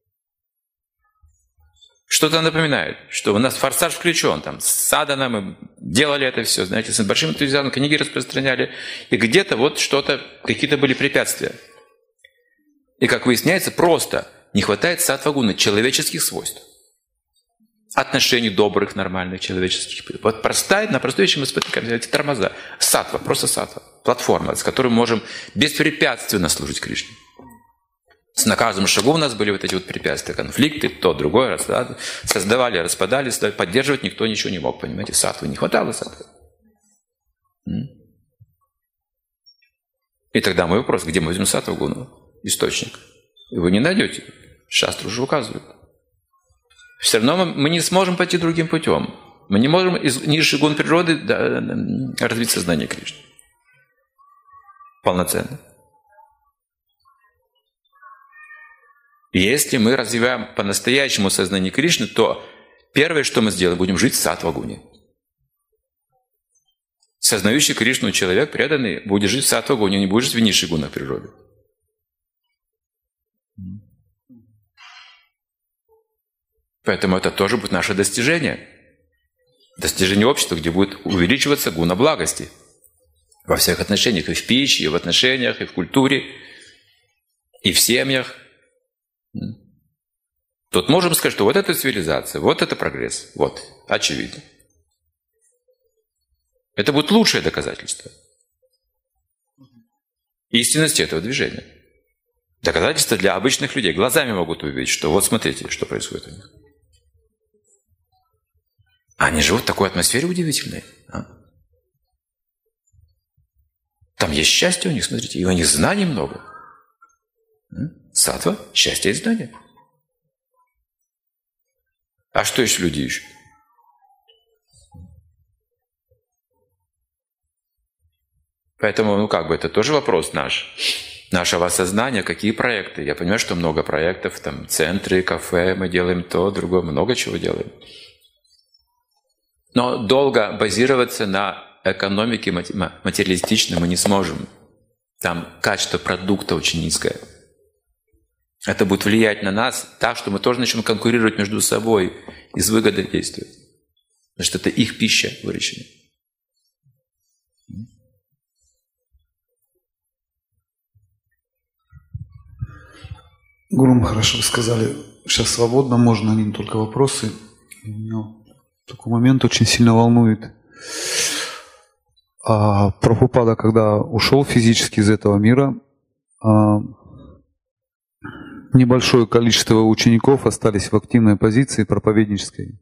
Что-то напоминает, что у нас форсаж включен, там, с Садана мы делали это все, знаете, с большим энтузиазмом книги распространяли, и где-то вот что-то, какие-то были препятствия. И, как выясняется, просто не хватает саттва-гуны, человеческих свойств. Отношений добрых, нормальных, человеческих. Вот на простой вещи мы спотыкаемся, эти тормоза. Саттва, просто саттва. Платформа, с которой мы можем беспрепятственно служить Кришне. На каждом шагу у нас были вот эти вот препятствия, конфликты, то, другое, создавали, распадали, поддерживать никто ничего не мог, понимаете, саттвы не хватало саттвы. И тогда мой вопрос, где мы возьмем саттва-гуну? Источник. И вы не найдете. Шастры уже указывают. Все равно мы не сможем пойти другим путем. Мы не можем из низших гун природы развить сознание Кришны. Полноценно. Если мы развиваем по-настоящему сознание Кришны, то первое, что мы сделаем, будем жить в саттва-гуне. Сознающий Кришну человек, преданный, будет жить в саттва-гуне, не будет жить в низших гунах природы. Поэтому это тоже будет наше достижение. Достижение общества, где будет увеличиваться гуна благости. Во всех отношениях. И в пище, и в отношениях, и в культуре, и в семьях. Тут можем сказать, что вот это цивилизация, вот это прогресс. Вот, очевидно. Это будет лучшее доказательство истинности этого движения. Доказательство для обычных людей. Глазами могут увидеть, что вот смотрите, что происходит у них. Они живут в такой атмосфере удивительной. Там есть счастье у них, смотрите, и у них знаний много. Саттва, счастье и знания. А что еще люди ищут? Поэтому, это тоже вопрос нашего сознания, какие проекты. Я понимаю, что много проектов, там центры, кафе, мы делаем то, другое, много чего делаем. Но долго базироваться на экономике материалистичной мы не сможем. Там качество продукта очень низкое. Это будет влиять на нас так, что мы тоже начнем конкурировать между собой и с выгодой действовать. Потому что это их пища выращена. Гуру Махараш, вы сказали, сейчас свободно, можно, не только вопросы. И меня такой момент очень сильно волнует. Прабхупада, когда ушел физически из этого мира, небольшое количество учеников остались в активной позиции проповеднической.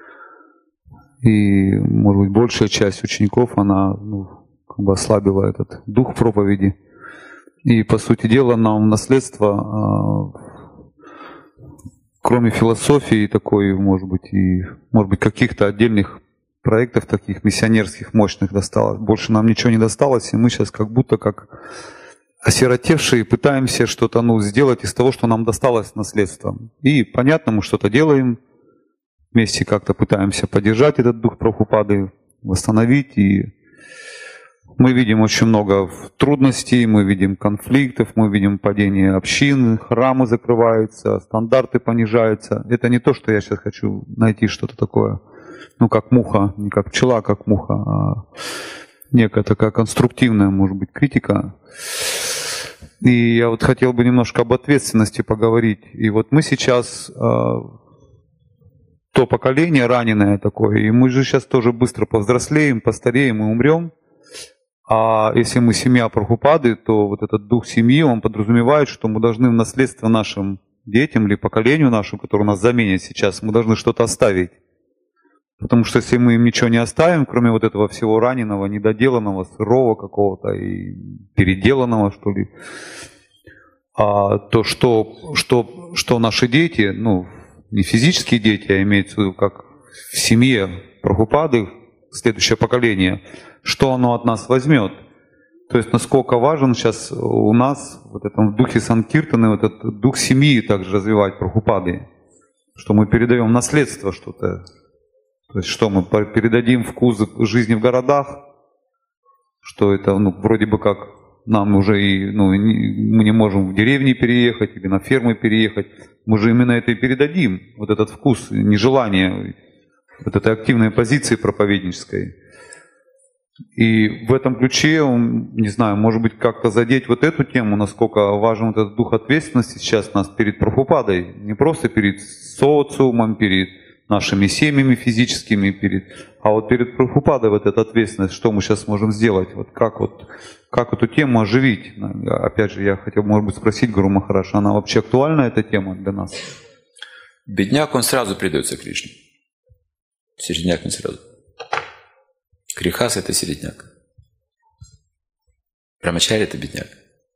И, может быть, большая часть учеников, она ослабила этот дух проповеди. И, по сути дела, нам в наследство, кроме философии такой, может быть, каких-то отдельных проектов таких миссионерских, мощных досталось. Больше нам ничего не досталось, и мы сейчас как будто как осиротевшие, пытаемся что-то сделать из того, что нам досталось наследством. И понятно, мы что-то делаем, вместе как-то пытаемся поддержать этот дух Прабхупады, восстановить. И мы видим очень много трудностей, мы видим конфликтов, мы видим падение общин, храмы закрываются, стандарты понижаются. Это не то, что я сейчас хочу найти что-то такое, как муха, не как пчела, как муха, а некая такая конструктивная, может быть, критика. И я хотел бы немножко об ответственности поговорить. И мы сейчас то поколение раненое такое, и мы же сейчас тоже быстро повзрослеем, постареем и умрем. А если мы семья Прабхупады, то этот дух семьи, он подразумевает, что мы должны в наследство нашим детям или поколению нашему, которое нас заменит сейчас, мы должны что-то оставить. Потому что если мы им ничего не оставим, кроме этого всего раненого, недоделанного, сырого какого-то и переделанного, что ли, то что наши дети, не физические дети, а имеется в виду, как в семье Прабхупады, следующее поколение, что оно от нас возьмет. То есть насколько важен сейчас у нас в этом духе Санкиртаны, этот дух семьи также развивать Прабхупады, что мы передаем наследство что-то. То есть что мы передадим вкус жизни в городах, что это вроде бы как нам уже мы не можем в деревни переехать или на фермы переехать. Мы же именно это и передадим, этот вкус, нежелание этой активной позиции проповеднической. И в этом ключе, не знаю, может быть, как-то задеть эту тему, насколько важен этот дух ответственности сейчас нас перед Прабхупадой, не просто перед социумом, перед нашими семьями физическими, а перед Прабхупадой эта ответственность, что мы сейчас можем сделать, как эту тему оживить. Опять же, я хотел, может быть, спросить Гуру Махарадж, она вообще актуальна, эта тема для нас? Бедняк, он сразу предается Кришне. Середняк не сразу. Грехас – это середняк. Брамачари – это бедняк.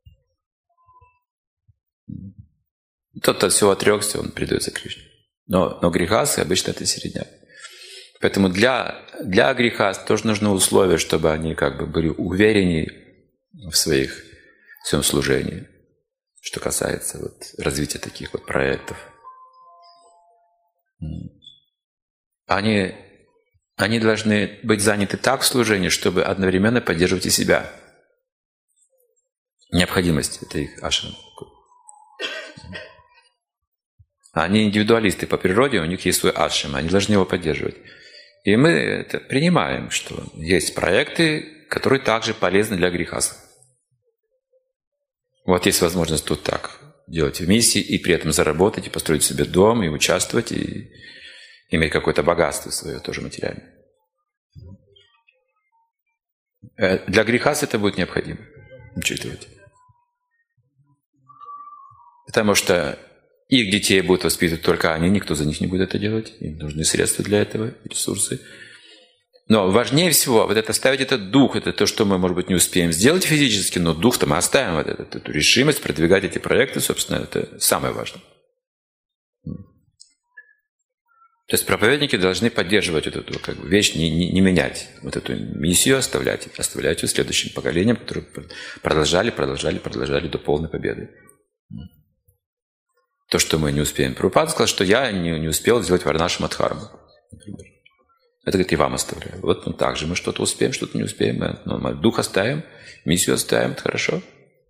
Тот, кто от всего отрекся, он предается Кришне. Но грехасы обычно это середняк. Поэтому для грехас тоже нужны условия, чтобы они были увереннее в своем служении, что касается развития таких проектов. Они должны быть заняты так в служении, чтобы одновременно поддерживать и себя. Необходимость – это их ашрам. Они индивидуалисты по природе, у них есть свой ашрам, они должны его поддерживать. И мы это принимаем, что есть проекты, которые также полезны для грехаса. Есть возможность тут так делать вместе, и при этом заработать, и построить себе дом, и участвовать, и иметь какое-то богатство свое, тоже материальное. Для грехаса это будет необходимо учитывать. Потому что их детей будут воспитывать только они, никто за них не будет это делать. Им нужны средства для этого, ресурсы. Но важнее всего оставить этот дух, это то, что мы, может быть, не успеем сделать физически, но дух-то мы оставим, эту решимость продвигать эти проекты, собственно, это самое важное. То есть проповедники должны поддерживать эту вещь, не менять, эту миссию оставлять ее следующим поколениям, которые продолжали до полной победы. То, что мы не успеем. Прабхупада сказал, что я не успел сделать Варнаши Мадхарму, например. Это, говорит, и вам оставляю. Так же мы что-то успеем, что-то не успеем. Мы дух оставим, миссию оставим, это хорошо.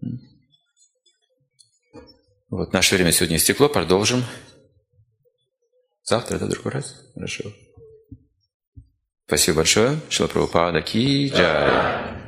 Наше время сегодня истекло, продолжим. Завтра, в другой раз? Хорошо. Спасибо большое. Шрила Прабхупада ки джай.